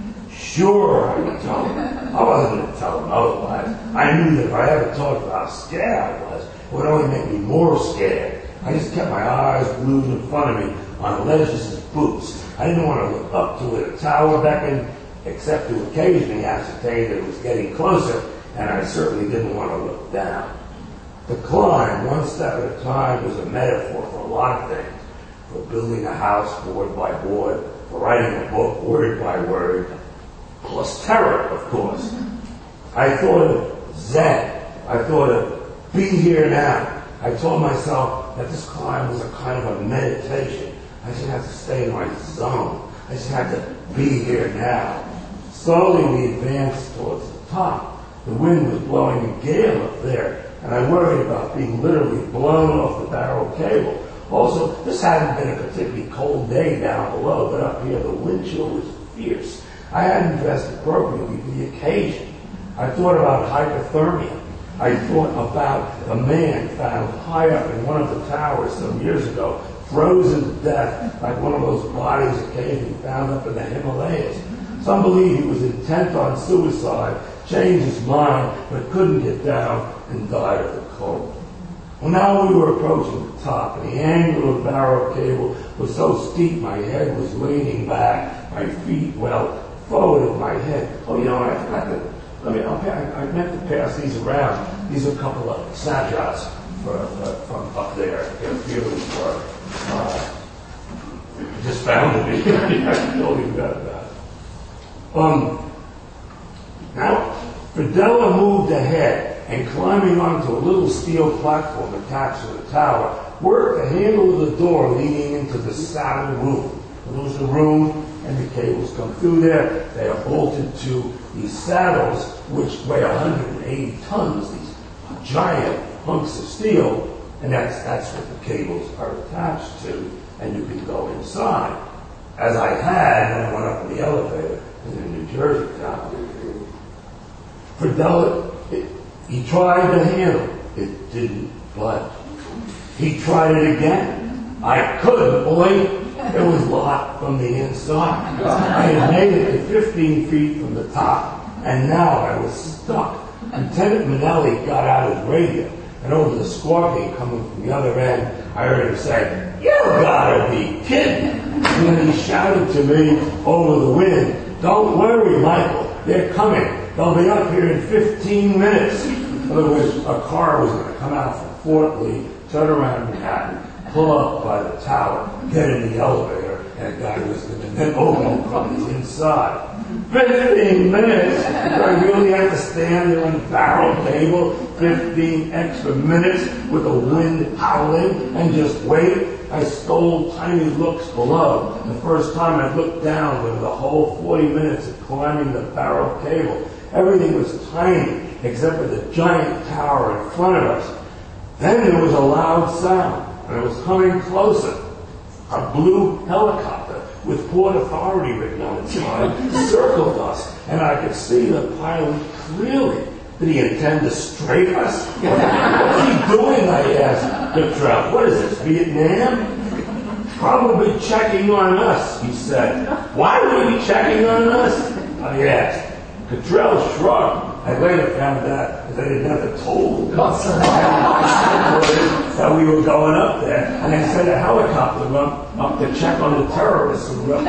Sure, I would tell him. I wasn't going to tell him otherwise. I knew that if I ever talked about how scared I was, would only make me more scared. I just kept my eyes glued in front of me on Les's boots. I didn't want to look up to where the tower beckoned, except to occasionally ascertain that it was getting closer, and I certainly didn't want to look down. The climb, one step at a time, was a metaphor for a lot of things. For building a house board by board, for writing a book word by word, plus terror, of course. I thought of Zen. I thought of be here now. I told myself that this climb was a kind of a meditation. I just had to stay in my zone. I just had to be here now. Slowly we advanced towards the top. The wind was blowing a gale up there, and I worried about being literally blown off the barrel cable. Also, this hadn't been a particularly cold day down below, but up here the wind chill was fierce. I hadn't dressed appropriately for the occasion. I thought about hypothermia. I thought about a man found high up in one of the towers some years ago, frozen to death like one of those bodies occasionally found up in the Himalayas. Some believe he was intent on suicide, changed his mind, but couldn't get down and died of the cold. Well, now we were approaching the top, and the angle of the barrel cable was so steep my head was leaning back, my feet well forward of my head. Oh, you know, I forgot to, I mean, I'll, I, I meant to pass these around. These are a couple of snapshots for, uh, from up there. Get a feeling for, uh, just found it. I totally forgot about it. Um, now, Fidela moved ahead, and climbing onto a little steel platform attached to the tower, worked the handle of the door leading into the saddle room. There was a room, and the cables come through there. They are bolted to these saddles, which weigh one hundred eighty tons, these giant hunks of steel, and that's, that's what the cables are attached to, and you can go inside. As I had when I went up in the elevator in the New Jersey tower. Fidela, it, he tried the handle. It didn't budge. He tried it again. I couldn't believe it. It was locked from the inside. I had made it to fifteen feet from the top, and now I was stuck. Lieutenant Minnelli got out his radio, and over the squawking coming from the other end, I heard him say, "You gotta be kidding!" And then he shouted to me over the wind, "Don't worry, Michael. They're coming. They'll be up here in fifteen minutes." In other words, a car was going to come out from Fort Lee, turn around Manhattan, pull up by the tower, get in the elevator, and a guy was going to then open from the inside. fifteen minutes? Do I really have to stand there on the barrel table fifteen extra minutes with the wind howling and just wait? I stole tiny looks below. The first time I looked down over the whole forty minutes of climbing the barrel cable, everything was tiny except for the giant tower in front of us. Then there was a loud sound, and it was coming closer. A blue helicopter with Port Authority written on its side circled us, and I could see the pilot clearly. Did he intend to strafe us? What's he doing, I asked Cottrell. What is this, Vietnam? Probably checking on us, he said. Why would he be checking on us? I asked. Cottrell shrugged. I later found out that they had never told us that we were going up there. And they sent a helicopter up, up to check on the terrorists who were up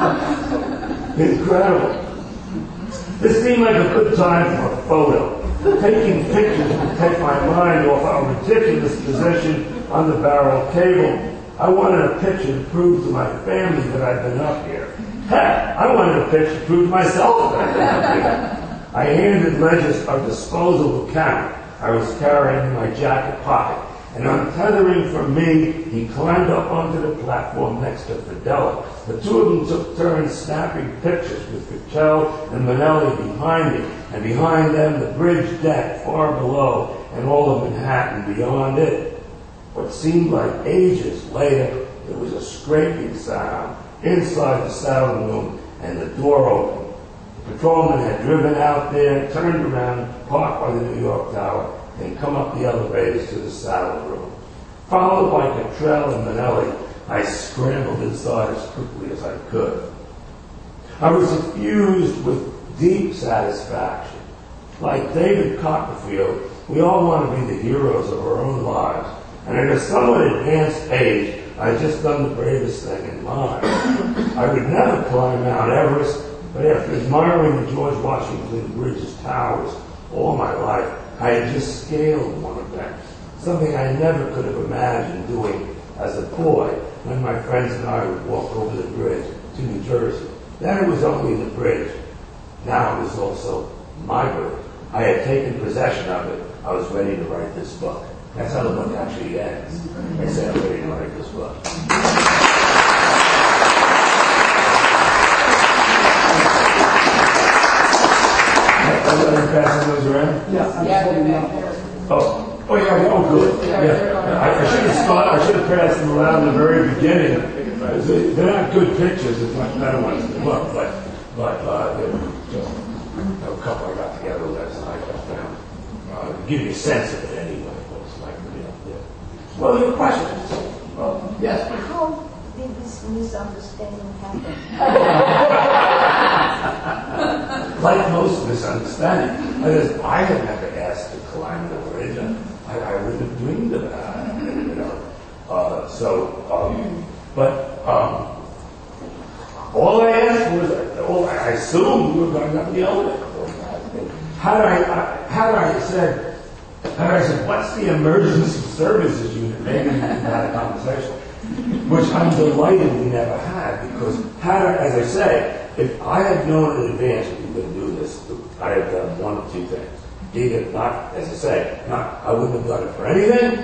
there. Incredible. This seemed like a good time for a photo. Taking pictures would take my mind off our ridiculous position on the barrel cable. I wanted a picture to prove to my family that I'd been up here. Heck, I wanted a picture to prove to myself that I'd been up here. I handed Regis a disposable camera I was carrying in my jacket pocket, and untethering from me, he climbed up onto the platform next to Fidela. The two of them took turns snapping pictures with Cottrell and Minnelli behind me, and behind them the bridge deck far below and all of Manhattan beyond it. What seemed like ages later, there was a scraping sound inside the saddle room, and the door opened. The patrolman had driven out there, turned around, parked by the New York Tower, and come up the elevators to the saddle room. Followed by Cottrell and Minnelli, I scrambled inside as quickly as I could. I was suffused with deep satisfaction. Like David Copperfield We all want to be the heroes of our own lives. And at a somewhat advanced age, I had just done the bravest thing in mine. I would never climb Mount Everest, but after admiring the George Washington Bridge's towers all my life, I had just scaled one of them, something I never could have imagined doing as a boy when my friends and I would walk over the bridge to New Jersey. Then it was only the bridge. Now it was also my bridge. I had taken possession of it. I was ready to write this book. That's how the book actually ends. I said, I'm ready to write this book. Are you passing those around? Yeah, Yeah, I'm they're holding back up. there. Oh, oh yeah, oh good. Yeah. I, I should have started, I should have passed them around in the very beginning. They- They're not good pictures, it's much better ones in the book, but, but, uh, they're just a couple I got together last night I found. Uh, to give you a sense of it anyway, what it's like to be up there. Well, your questions? Well, yes. How did this misunderstanding happen? Like most misunderstanding, because I had never asked to climb the bridge, and I, I wouldn't have dreamed about it, you know. Uh, so, um, but um, all I asked was, all I assumed we were going up the elevator. Had I, I had I said, had I said, what's the emergency services unit? Maybe we had a conversation, which I'm delighted we never had, because had I, as I say, if I had known in advance we were going to do this, I had done one of two things. Either not, as I say, not, I wouldn't have done it for anything,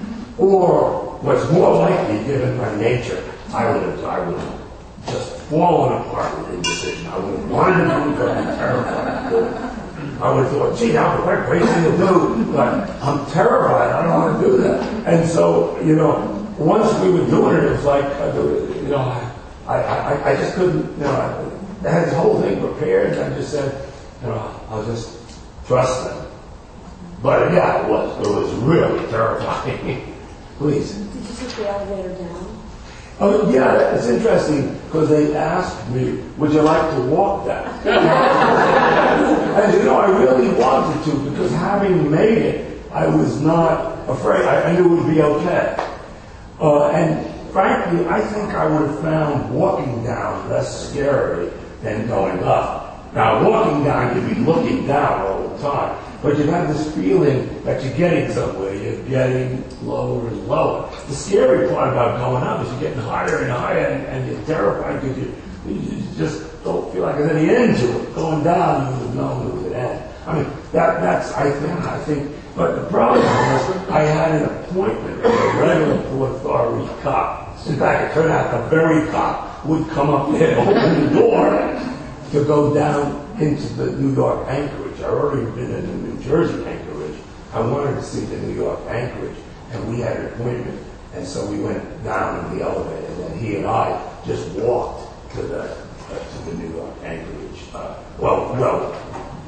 or what's more likely, given my nature, I would have, I would have just fallen apart with indecision. I would have wanted to do it, but I'm terrified to do it. I would have thought, gee, that was quite crazy to do, but I'm terrified. I don't want to do that. And so, you know, once we were doing it, it was like, uh, you know, I, I, I just couldn't, you know, I had this whole thing prepared, and I just said, you know, I'll just trust them. But yeah, it was. It was really terrifying. Please. Did you take the elevator down? Oh, yeah, it's interesting because they asked me, would you like to walk that? And you know, I really wanted to, because having made it, I was not afraid. I, I knew it would be okay. Uh, and frankly, I think I would have found walking down less scary than going up. Now, walking down, you'd be looking down all the time. But you have this feeling that you're getting somewhere. You're getting lower and lower. The scary part about going up is you're getting higher and higher, and, and you're terrified because you, you just don't feel like there's any end to it. Going down, you would know there was an end. I mean, that, that's, I think, I think, but the problem was I had an appointment with a regular Port Authority cop. In fact, it turned out the very cop would come up there and open the door to go down into the New York Anchorage. I'd already been in the New Jersey Anchorage. I wanted to see the New York Anchorage, and we had an appointment. And so we went down in the elevator, and then he and I just walked to the uh, to the New York Anchorage. Uh, well, well,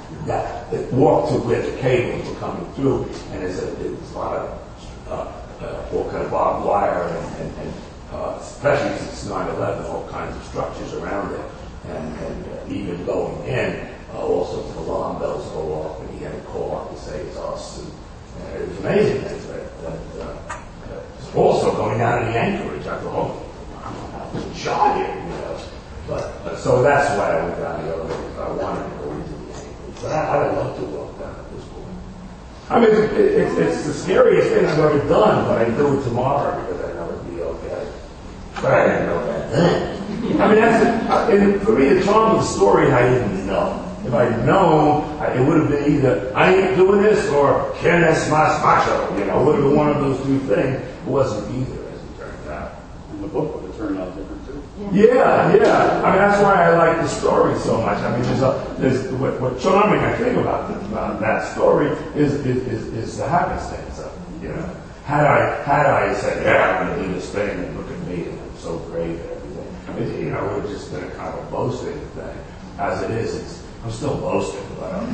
that it walked to where the cables were coming through, and there's a, there's a lot of uh, uh, all kind of barbed wire, and, and, and uh, especially since nine eleven, all kinds of structures around it. And, and uh, even going in, uh, all sorts of alarm bells go off, and he had to call up to say it's us. And, uh, it was amazing that, that, that uh, uh, also going down in the Anchorage, I thought, oh, I'm in shot here, you know. But uh, so that's why I went down the elevator. I wanted to go into the Anchorage, but I, I'd love to walk down at this point. I mean, it, it, it's, it's the scariest thing I've ever done, but I do it tomorrow because I know it'll be okay. But I didn't know that then. I mean, that's a, and for me, the charm of the story, I didn't know. If I'd known, I, it would have been either I ain't doing this or can es más macho. You know, it would have been one of those two things. It wasn't either, as it turned out. And the book would have turned out different too. Yeah, yeah. I mean, that's why I like the story so much. I mean, there's a, there's what, what charming I think about, the, about that story is is, is is the happenstance of it. You know, had I had I said, yeah, I'm going to do this thing, and look at me, and I'm so great and everything. It, you know, it would have just been a kind of boasting thing. As it is, it's I'm still boasting, but um,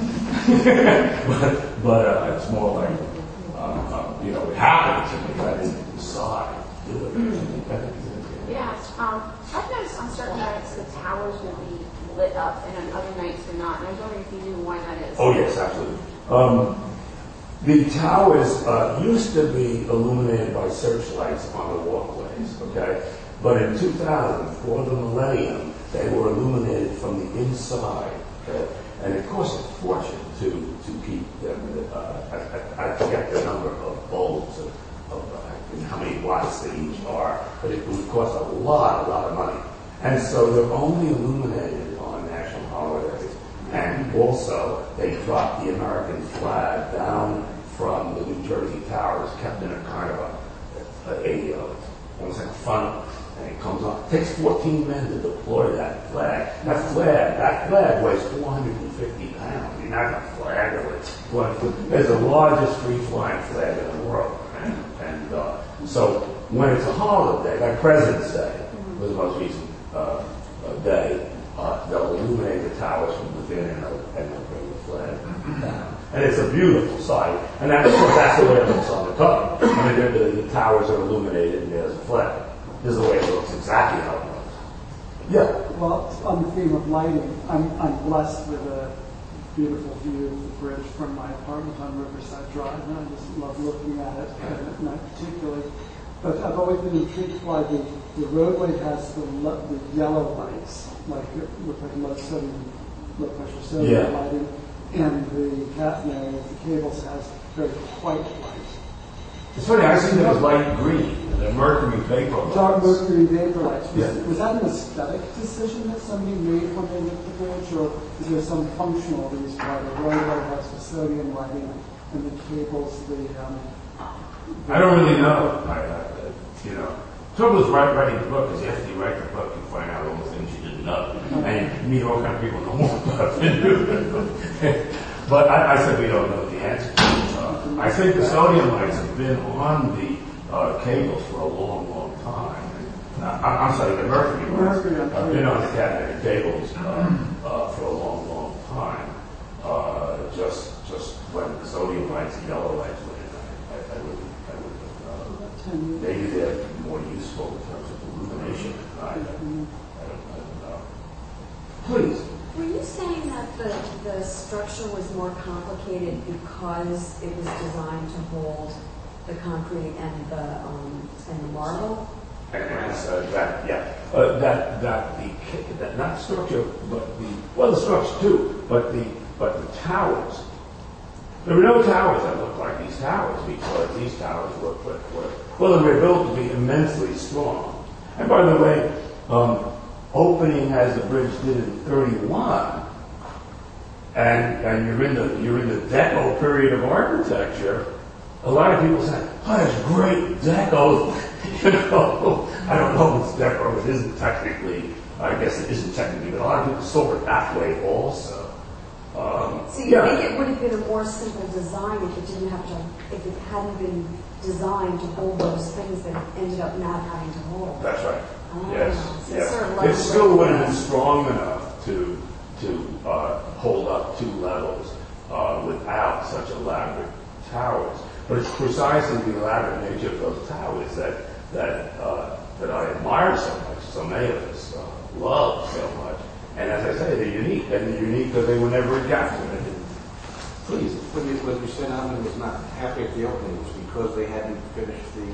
but, but uh, it's more like uh, uh, you know, it happened to me. I didn't decide to do it. Yes, um, I've noticed on certain nights the towers will be lit up, and on other nights they're not. And I was wondering if you knew why that is. Oh yes, absolutely. Um, The towers uh, used to be illuminated by searchlights on the walkways, okay? But in two thousand, for the millennium, they were illuminated from the inside, okay? And it cost a fortune to, to keep them. Uh, I, I, I forget the number of bulbs of, of uh, and how many watts they each are, but it would cost a lot, a lot of money. And so they're only illuminated on national holidays. And also, they dropped the American flag down from the New Jersey towers, kept in a kind of a, a, a, a almost like a funnel. And it comes on. It takes fourteen men to deploy that flag. That flag, that flag weighs four hundred fifty pounds. I mean, not a flag, it's, it's the largest free-flying flag in the world. And, and uh, so when it's a holiday, like President's Day was the most recent uh, uh, day, uh, they'll illuminate the towers from within and they'll, and they'll bring the flag down. And it's a beautiful sight. And that, of course, that's the way it looks on the cover. I mean, the, the, the towers are illuminated and there's a flag. This is the way it looks, exactly how it looks. Yeah. Well, on the theme of lighting, I'm, I'm blessed with a beautiful view of the bridge from my apartment on Riverside Drive, and I just love looking at it at night particularly. But I've always been intrigued by the, the roadway has the, the yellow lights, like it looks like low sodium, low pressure sodium Yeah. lighting, and the catenary with the cables has very white light. It's funny, I see them as light green, the mercury vapor lights. Dark mercury vapor lights. Was, Yeah. was that an aesthetic decision that somebody made when they lit the bridge, or is there some functional reason why the roadway has the sodium lighting and the cables, the... Um, I don't really know. I, I, you know, trouble is writing, writing the book, because after you write the book, you find out all the things you didn't know. And you meet all kinds of people who know more about it. But I, I said we don't know the answer. Uh, I think the sodium lights have been on the uh, cables for a long, long time. Uh, I, I'm sorry, the mercury lights have been on the catenary cables uh, uh, for a long, long time. Uh, just, just when the sodium lights and yellow lights went in, I, I, I wouldn't, I wouldn't uh, maybe they're more useful in terms of illumination. I, I, I, don't, I don't know. Please. Were you saying that the, the structure was more complicated because it was designed to hold the concrete and the um, and the marble? And it's, uh, that, yeah, uh, that, that the, that not structure, but the, well, the structure too, but the, but the towers. There were no towers that looked like these towers because these towers were, were, were well, they were built to be immensely strong. And by the way, um, opening as the bridge did in thirty-one, and, and you're in the, you're in the Deco period of architecture, a lot of people say, oh, that's great, Deco. You know, I don't know if it's Deco, it isn't technically, I guess it isn't technically, but a lot of people saw it that way also. Um, So you yeah. think it would have been a more simple design if it didn't have to, if it hadn't been designed to hold those things that it ended up not having to hold? That's right. Oh, Yes. so yes. it's sort of like It still the- wouldn't have been strong enough to to uh, hold up two levels uh, without such elaborate towers. But it's precisely the elaborate nature of those towers that that uh, that I admire so much. So many of us uh, love so much. And as I say, they're unique. And they're unique because they were never encapsulated. Please. When you, when you said Alvin was not happy at the opening, it was because they hadn't finished the,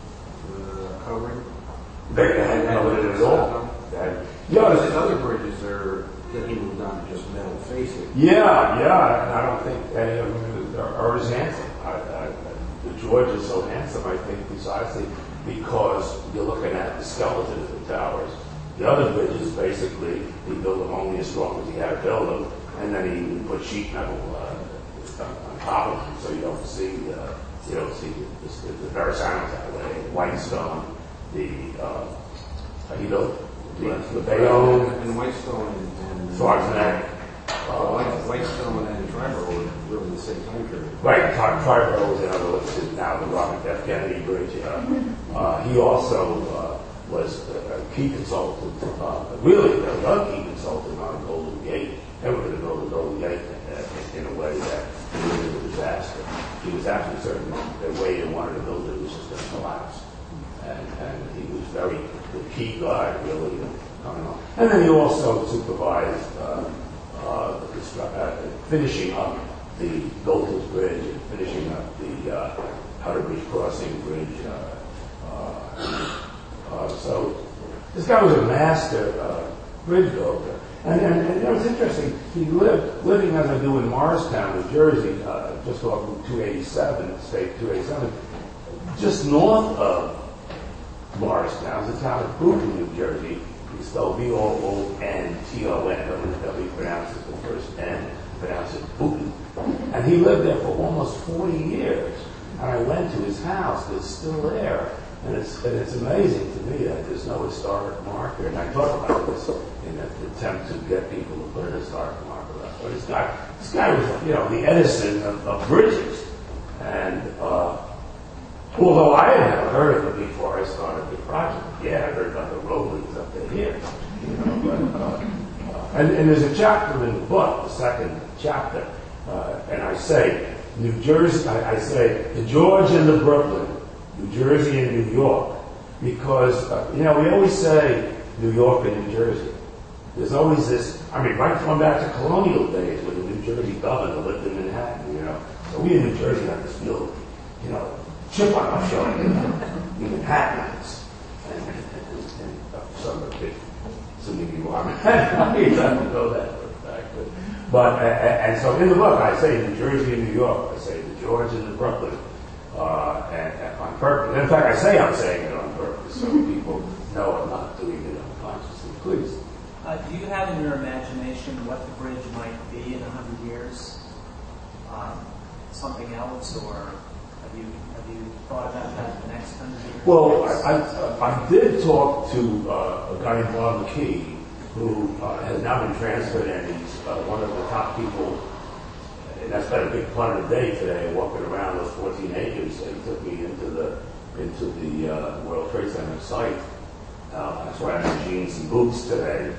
the covering? They hadn't covered it at all. That, yeah, Because his other bridges are, that he moved on to just metal facing. Yeah, yeah, and I don't think any of them are, are as handsome. I, I, the George is so handsome, I think, precisely because you're looking at the skeleton of the towers. The other bridges, basically, he built them only as strong as he had to build them, and then he put sheet metal uh, on top of them, so you don't see, uh, you don't see the, the, the Versailles that way. White stone, the uh, he built the, the Bayonne, And Whitestone and... and Schwarzenegger. uh, White- Whitestone and Triborough were really the same time period. Right, Tri- Triborough was in other words is now the Robert F. Kennedy Bridge. Uh, uh, he also uh, was a, a key consultant, uh, really a young key consultant on Golden Gate. They were going to build the Golden Gate uh, in, in a way that it would have been a disaster. He was absolutely certain the way they wanted to build it was just going to collapse. And, and he was very the key guy, really, coming on. And then he also supervised uh, uh, the constru- uh, finishing up the Golders Bridge and finishing up the uh, Hutter Bridge Crossing Bridge. Uh, uh, uh, so this guy was a master uh, bridge builder. And, and, and you know, it's interesting, he lived, living as I do in Morristown, New Jersey, uh, just off Route two eighty-seven, State two eighty-seven, just north of Morristown, the town of Brooklyn, New Jersey. He spelled B O O N T O N, W he pronounces the first N, pronounces it Brooklyn. And he lived there for almost forty years. And I went to his house, it's still there. And it's, and it's amazing to me that there's no historic marker. And I talk about this in an attempt to get people to put an historic marker up. But this guy, this guy was, you know, the Edison of, of bridges. And uh, although I had never heard of it before I started the project, yeah, I heard about the Rollins up there here. You know, but, uh, uh, and, and there's a chapter in the book, the second chapter, uh, and I say, New Jersey, I, I say, the George and the Brooklyn, New Jersey and New York, because, uh, you know, we always say New York and New Jersey. There's always this, I mean, right going back to colonial days when the New Jersey governor lived in Manhattan, you know. So we in New Jersey have this little, you know, chip on our shoulder, you know, in Manhattans. And, and, and, and uh, some of it, assuming you are Manhattan, I don't know that for a fact. But, but and, and so in the book, I say New Jersey and New York. I say the George and the Brooklyn. Uh, and, and on purpose. In fact, I say I'm saying it on purpose so people know I'm not doing it unconsciously. Please. Uh, do you have in your imagination what the bridge might be in a hundred years? Um, something else, or have you have you thought about that the next hundred years? Well, I, I, I did talk to uh, a guy named Bob McKee, who uh, has now been transferred, and he's uh, one of the top people. And that's been a big part of the day today, walking around those fourteen acres. So he took me into the into the uh, World Trade Center site. Uh, that's why I'm in jeans and boots today.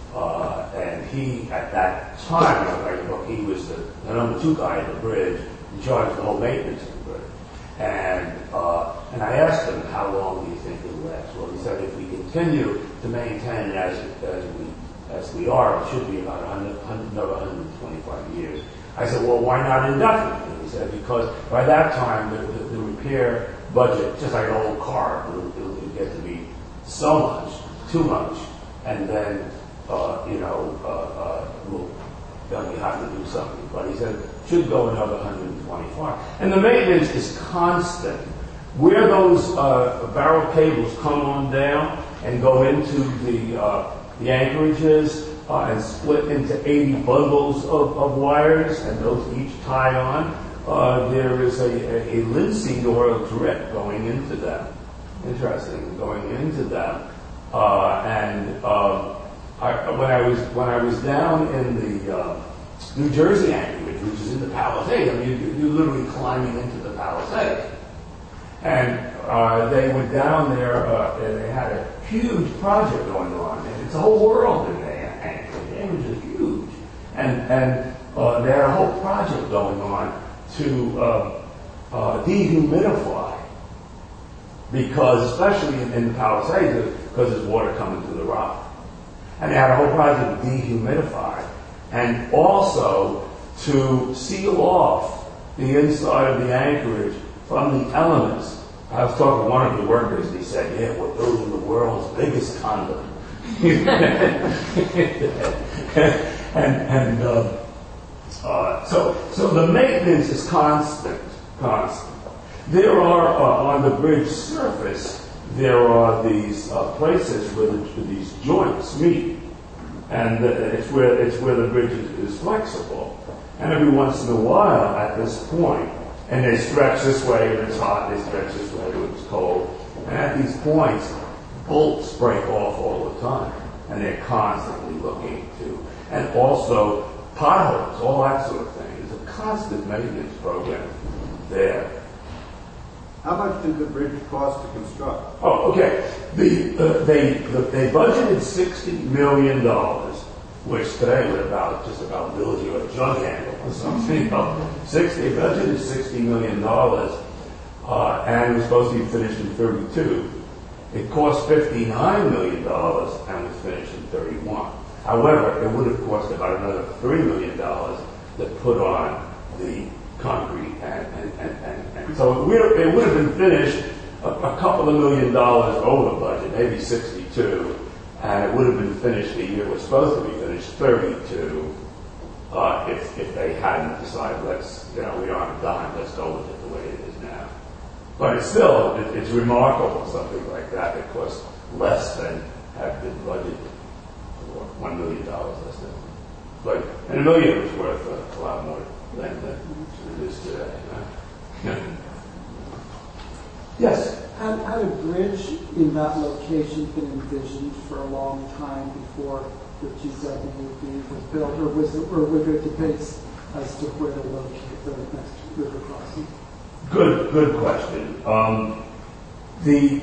Uh, and he, at that time, I was writing the book, he was the, the number two guy at the bridge, in charge of the whole maintenance of the bridge. And uh, and I asked him, how long do you think it'll last? Well, he said, if we continue to maintain it as as we as we are, it should be about one hundred, another one hundred twenty-five years. I said, well, why not indefinitely? He said, because by that time, the, the, the repair budget, just like an old car, it'll, it'll get to be so much, too much, and then, uh, you know, uh, uh, we'll, then we have to do something. But he said, it should go another one hundred twenty-five. And the maintenance is constant. Where those uh, barrel cables come on down and go into the, uh, the anchorages, Uh, and split into eighty bundles of, of wires, and those each tie on. Uh, there is a, a, a linseed oil drip going into them. Interesting, going into them. Uh, and uh, I, when I was when I was down in the uh, New Jersey anchorage, which is in the Palisades, I mean, you, you're literally climbing into the Palisades. And uh, they were down there, uh, and they had a huge project going on, and it's a whole world in there. It was huge, and and uh, they had a whole project going on to uh, uh, dehumidify, because especially in, in the Palisades, because there's water coming through the rock, and they had a whole project to dehumidify, and also to seal off the inside of the anchorage from the elements. I was talking to one of the workers, and he said, "Yeah, well, those are the world's biggest condoms." and and uh, uh, so so the maintenance is constant, constant. There are uh, on the bridge surface there are these uh, places where the, these joints meet, and uh, it's where it's where the bridge is, is flexible. And every once in a while, at this point, and they stretch this way when it's hot, they stretch this way when it's cold, and at these points, bolts break off all the time, and they're constantly looking to, and also potholes, all that sort of thing. It's a constant maintenance program there. How much did the bridge cost to construct? Oh, okay. The, uh, they the, they budgeted sixty million dollars, which today would about just about build you a jug handle or something. You know, sixty they budgeted sixty million dollars, uh, and it was supposed to be finished in thirty-two. It cost fifty-nine million dollars and was finished in thirty-one. However, it would have cost about another three million dollars to put on the concrete, and, and, and, and, and so it would, it would have been finished a, a couple of million dollars over budget, maybe sixty-two, and it would have been finished the year it was supposed to be finished, thirty-two, uh, if, if they hadn't decided, let's, you know, we aren't done, let's go with it the way it is now. But it's still, it, it's remarkable, something like that, it costs less than had been budgeted, or one million dollars less than. But, and a million was worth a, a lot more than, than it is today. Huh? Yes? Had, had a bridge in that location been envisioned for a long time before the G W B was built, or was it, or were there debates as to where to locate the next river crossing? Good, good question. Um, the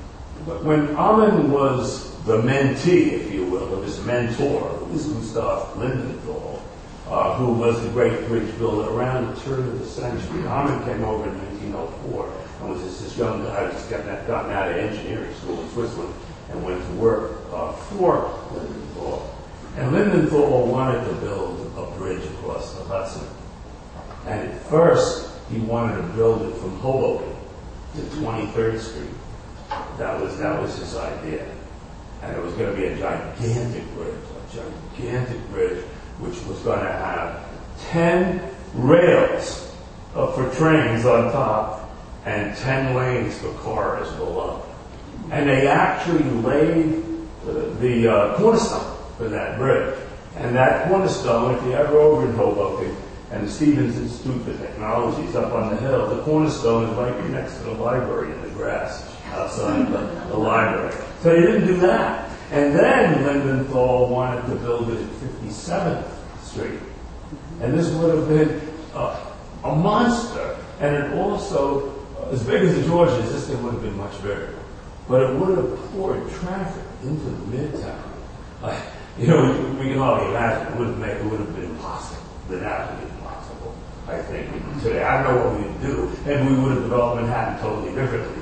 when Amen was the mentee, if you will, of his mentor, who was Gustav Lindenthal, uh, who was the great bridge builder around the turn of the century. Amen came over in nineteen oh four and was just this young guy who just gotten, gotten out of engineering school in Switzerland and went to work uh, for Lindenthal. And Lindenthal wanted to build a bridge across the Hudson. And at first, he wanted to build it from Hoboken to twenty-third Street. That was that was his idea. And it was going to be a gigantic bridge, a gigantic bridge, which was going to have ten rails uh, for trains on top and ten lanes for cars below. And they actually laid the, the uh, cornerstone for that bridge. And that cornerstone, if you're ever over in Hoboken, and the Stevens Institute for Technology is up on the hill, the cornerstone is right next to the library in the grass outside the, the library. So he didn't do that. And then Lindenthal wanted to build it at fifty-seventh Street. And this would have been uh, a monster. And it also, uh, as big as the George is, this thing would have been much bigger. But it would have poured traffic into the Midtown. Uh, you know, we, we can hardly imagine. It would have, made, it would have been impossible. It would have been impossible, I think, today. I don't know what we'd do. And we would have developed Manhattan totally differently.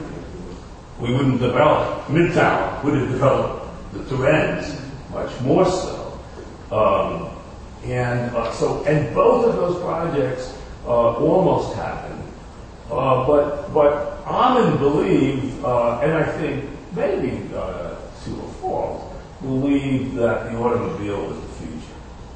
We wouldn't develop, Midtown would have developed the two ends, much more so. Um, and uh, so, and both of those projects uh, almost happened. Uh, but, but Amen believed, uh, and I think maybe uh, to a fault, believed that the automobile was the future.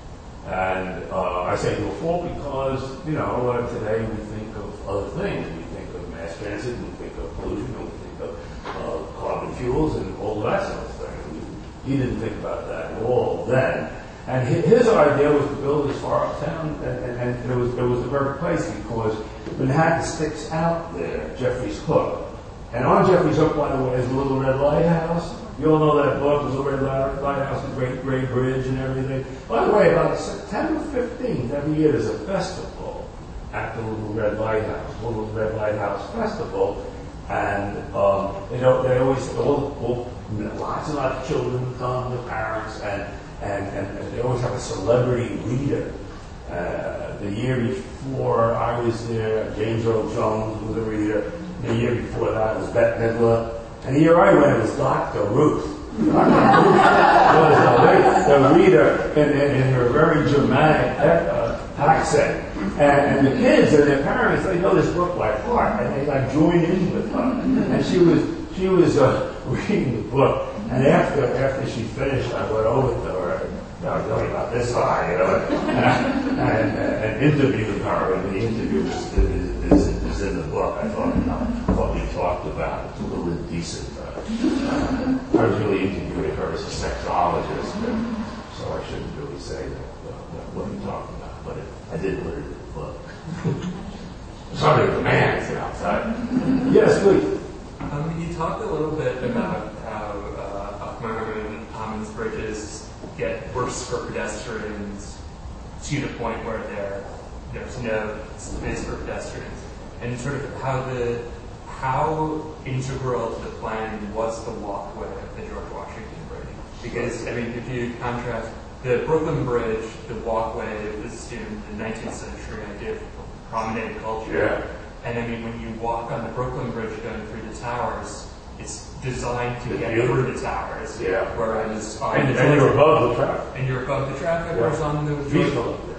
And uh, I say to a fault because, you know, uh, today we think of other things. We think of mass transit, we think of pollution, we think of uh, carbon fuels and all that sort of thing. He didn't think about that at all then. And his idea was to build as far uptown, and, and, and it was it was the perfect place because Manhattan sticks out there, Jeffrey's Hook. And on Jeffrey's Hook, by the way, is the Little Red Lighthouse. You all know that book, the Little Red Lighthouse, the Great Gray Bridge and everything. By the way, about September fifteenth every year there's a festival at the Little Red Lighthouse, Little Red Lighthouse Festival. And um, you know, they always, all, all, lots and lots of children come, the parents, and, and, and, and they always have a celebrity reader. Uh, the year before I was there, James Earl Jones was a reader. The year before that was Bette Midler. And the year I went, it was Doctor Ruth. Doctor Ruth was the, the reader in, in, in her very dramatic uh, accent. And, and the kids and their parents, they know this book by heart, and they like join in with her. And she was she was uh, reading the book, and after after she finished, I went over to her. I was talking about this high, you know, and, and, and, and interviewed her, and the interview is, is, is, is in the book. I thought, you know, what we talked about, it's a little indecent. Uh, uh, I was really interviewing her as a sexologist, and so I shouldn't really say that, uh, what we talked about, but it, I did put it in the book. Sorry, the man is outside. Yes, please. Um, you talked a little bit about how uh, Oppenheimer and Amen's bridges get worse for pedestrians to the point where there there's no space for pedestrians, and sort of how the how integral to the plan was the walkway of the George Washington Bridge. Because I mean, if you contrast the Brooklyn Bridge, the walkway was in the nineteenth century idea of promenade culture. Yeah. And I mean, when you walk on the Brooklyn Bridge going through the towers, it's designed to The get view? through the towers. Yeah. Whereas on And, the and you're George- above the traffic. and you're above the traffic, Yeah. whereas on the George, Beautiful up there.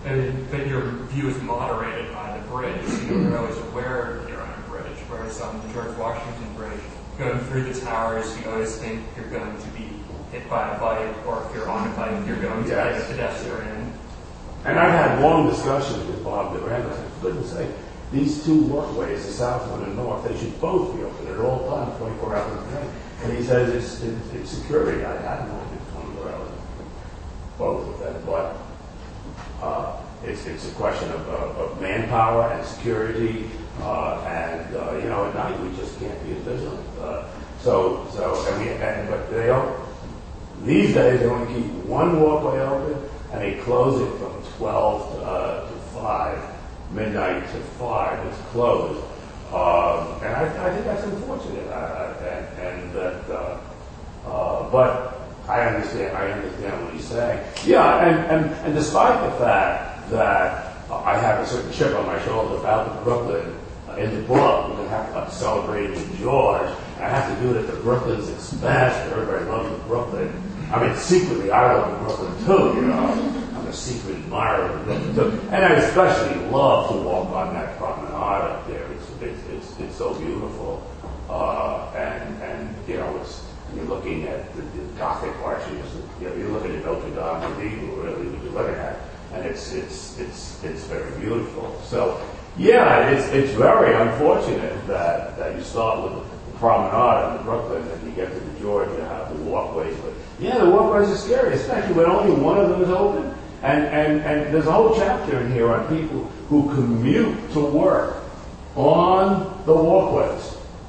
And, but your view is moderated by the bridge. So you're always aware that you're on a bridge. Whereas on the George Washington Bridge, going through the towers, you always think you're going to be hit by a bike, or if you're on a bike, you're going to Yes. hit a pedestrian. And I've had long discussions with Bob Durant. I said, for goodness sake, these two walkways, the south one and north, they should both be open at all times, twenty-four hours a day. And he says it's, it's, it's security. I, I don't know if it's twenty-four hours. Both of them, but uh, it's, it's a question of, of, of manpower and security. Uh, and, uh, you know, at night we just can't be as vigilant. Uh, so, so, and we, and, but they don't, these days they only keep one walkway open and they close it from twelve to, uh, to five, midnight to five. It's closed. Um, and I, I think that's unfortunate. I, I, and, and that, uh, uh, but I understand, I understand what he's saying. Yeah, and, and, and despite the fact that I have a certain chip on my shoulder about the Brooklyn uh, in the book, we're going to have I'm celebrating in George. I have to do it at the Brooklyn's expense. Everybody loves the Brooklyn. I mean, secretly, I love the Brooklyn too, you know. I'm a secret admirer of the Brooklyn too. And I especially love to walk on that promenade up there. It's, it's, it's, it's so beautiful. Uh, and, and, you know, it's, you're looking at the, the Gothic arches, you know, you're looking at Notre Dame Cathedral, really, what you're looking at. And it's, it's, it's, it's very beautiful. So, yeah, it's, it's very unfortunate that, that you start with the promenade in the Brooklyn and you get to the George, you have the walkways. But, yeah, the walkways are scary, especially when only one of them is open. And, and, and there's a whole chapter in here on people who commute to work on the walkways.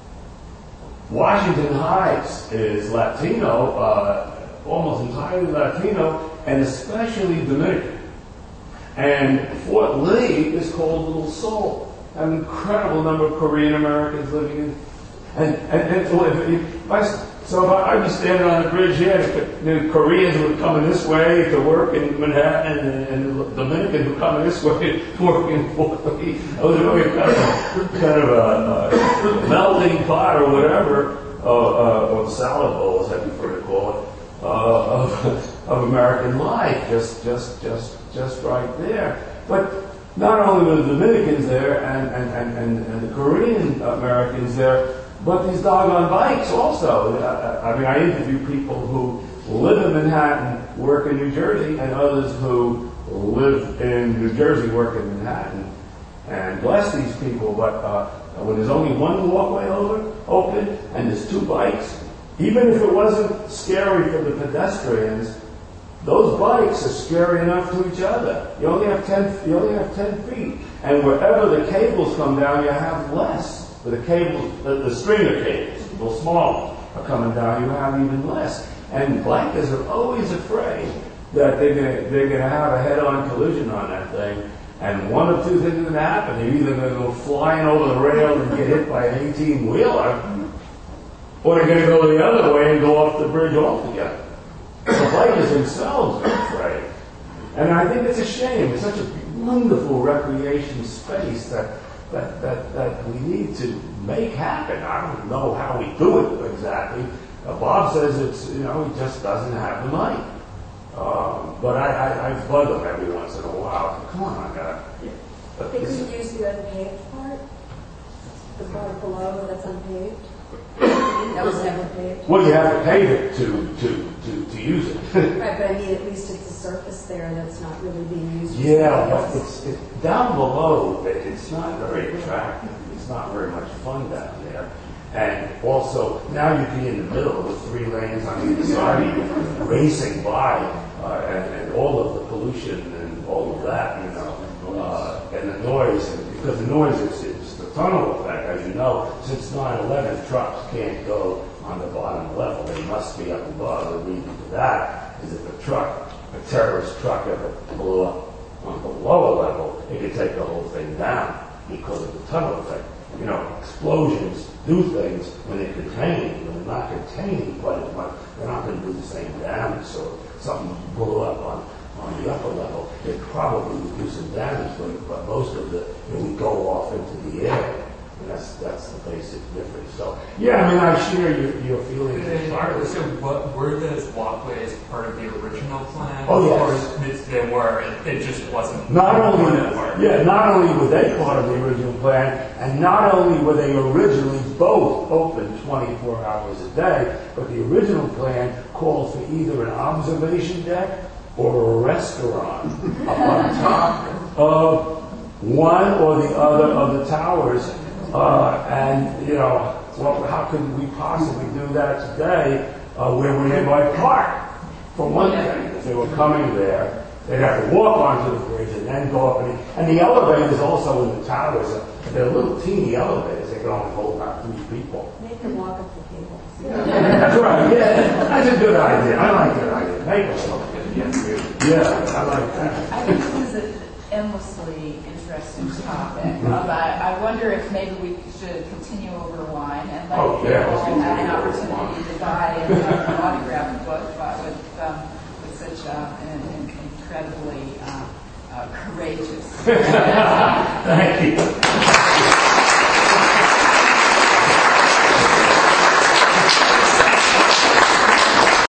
Washington Heights is Latino, uh, almost entirely Latino, and especially Dominican. And Fort Lee is called Little Seoul. An incredible number of Korean Americans living in. And, and, and so, if, if I, so if I, I'd be standing on the bridge here, and the, the Koreans would come this way to work in Manhattan, and, and the Dominicans would come this way to work in Fort Lee. It was really kind of, kind of a, a melting pot or whatever, uh, uh, or salad bowl, as I prefer to call it, uh, of, of American life, just, just, just, just right there. But not only were the Dominicans there and, and, and, and, and the Korean Americans there, but these doggone bikes also. I, I mean, I interview people who live in Manhattan, work in New Jersey, and others who live in New Jersey, work in Manhattan. And bless these people, but uh, when there's only one walkway over, open and there's two bikes, even if it wasn't scary for the pedestrians, those bikes are scary enough to each other. You only have ten. You only have ten feet, and wherever the cables come down, you have less. But the cables, the, the stringer cables, the small ones, are coming down. You have even less. And bikers are always afraid that they're going they're going to have a head-on collision on that thing, and one of two things are going to happen. They're either going to go flying over the rail and get hit by an eighteen-wheeler, or they're going to go the other way and go off the bridge altogether. The bikers themselves are afraid. And I think it's a shame. It's such a wonderful recreation space that, that, that, that we need to make happen. I don't know how we do it exactly. Uh, Bob says it's, you know, he just doesn't have the money. Um, but I, I, I bug him every once in a while. Come on, uh, They could use the unpaved part, the part below that's unpaved. That was never paved. well, you have to pave it to, to, to, to use it. Right, but I mean, at least it's a surface there that's not really being used. for Yeah, something but else. it's, it's down below. it- It's not very attractive. It's not very much fun down there. And also, now you'd be in the middle with three lanes on either side, racing by, uh, and, and all of the pollution and all of that, you know, uh, and the noise. And because the noise is, is the tunnel effect, as you know. Since nine eleven, trucks can't go on the bottom level. They must be up above. The reason for that is if a truck, a terrorist truck ever blew up on the lower level, it could take the whole thing down because of the tunnel effect. You know, explosions do things when they're contained. When they're not contained quite as much, they're not going to do the same damage. So if something blew up on, on the upper level, it probably would do some damage, but, but most of the, it would go off into the air. And that's that's the basic difference. So, yeah, I mean, I share your, your feelings entirely. So what, were those walkways part of the original original plan? Oh, yes. Or it- they were, it, it just wasn't. Not only, that part. yeah, not only were they part of the original plan, and not only were they originally both open twenty-four hours a day, but the original plan called for either an observation deck or a restaurant up on top of one or the other of the towers. Uh, and, you know, well, how could we possibly do that today uh, where we're in White Park? For one thing, if they were coming there, they'd have to walk onto the bridge and then go up. And, and the elevators also in the towers, uh, they're little teeny elevators. They can only hold about three people. They can walk up the cable. That's right, yeah. That's a good idea. I like that idea. Make it so. Yeah, I like that. I think this is an endlessly interesting topic. Um, I, I wonder if maybe we should continue over wine and let Oh, people yeah, let's continue have an over opportunity to buy an autographed book uh, with, um, with such uh, an, an incredibly uh, uh, courageous. Thank you.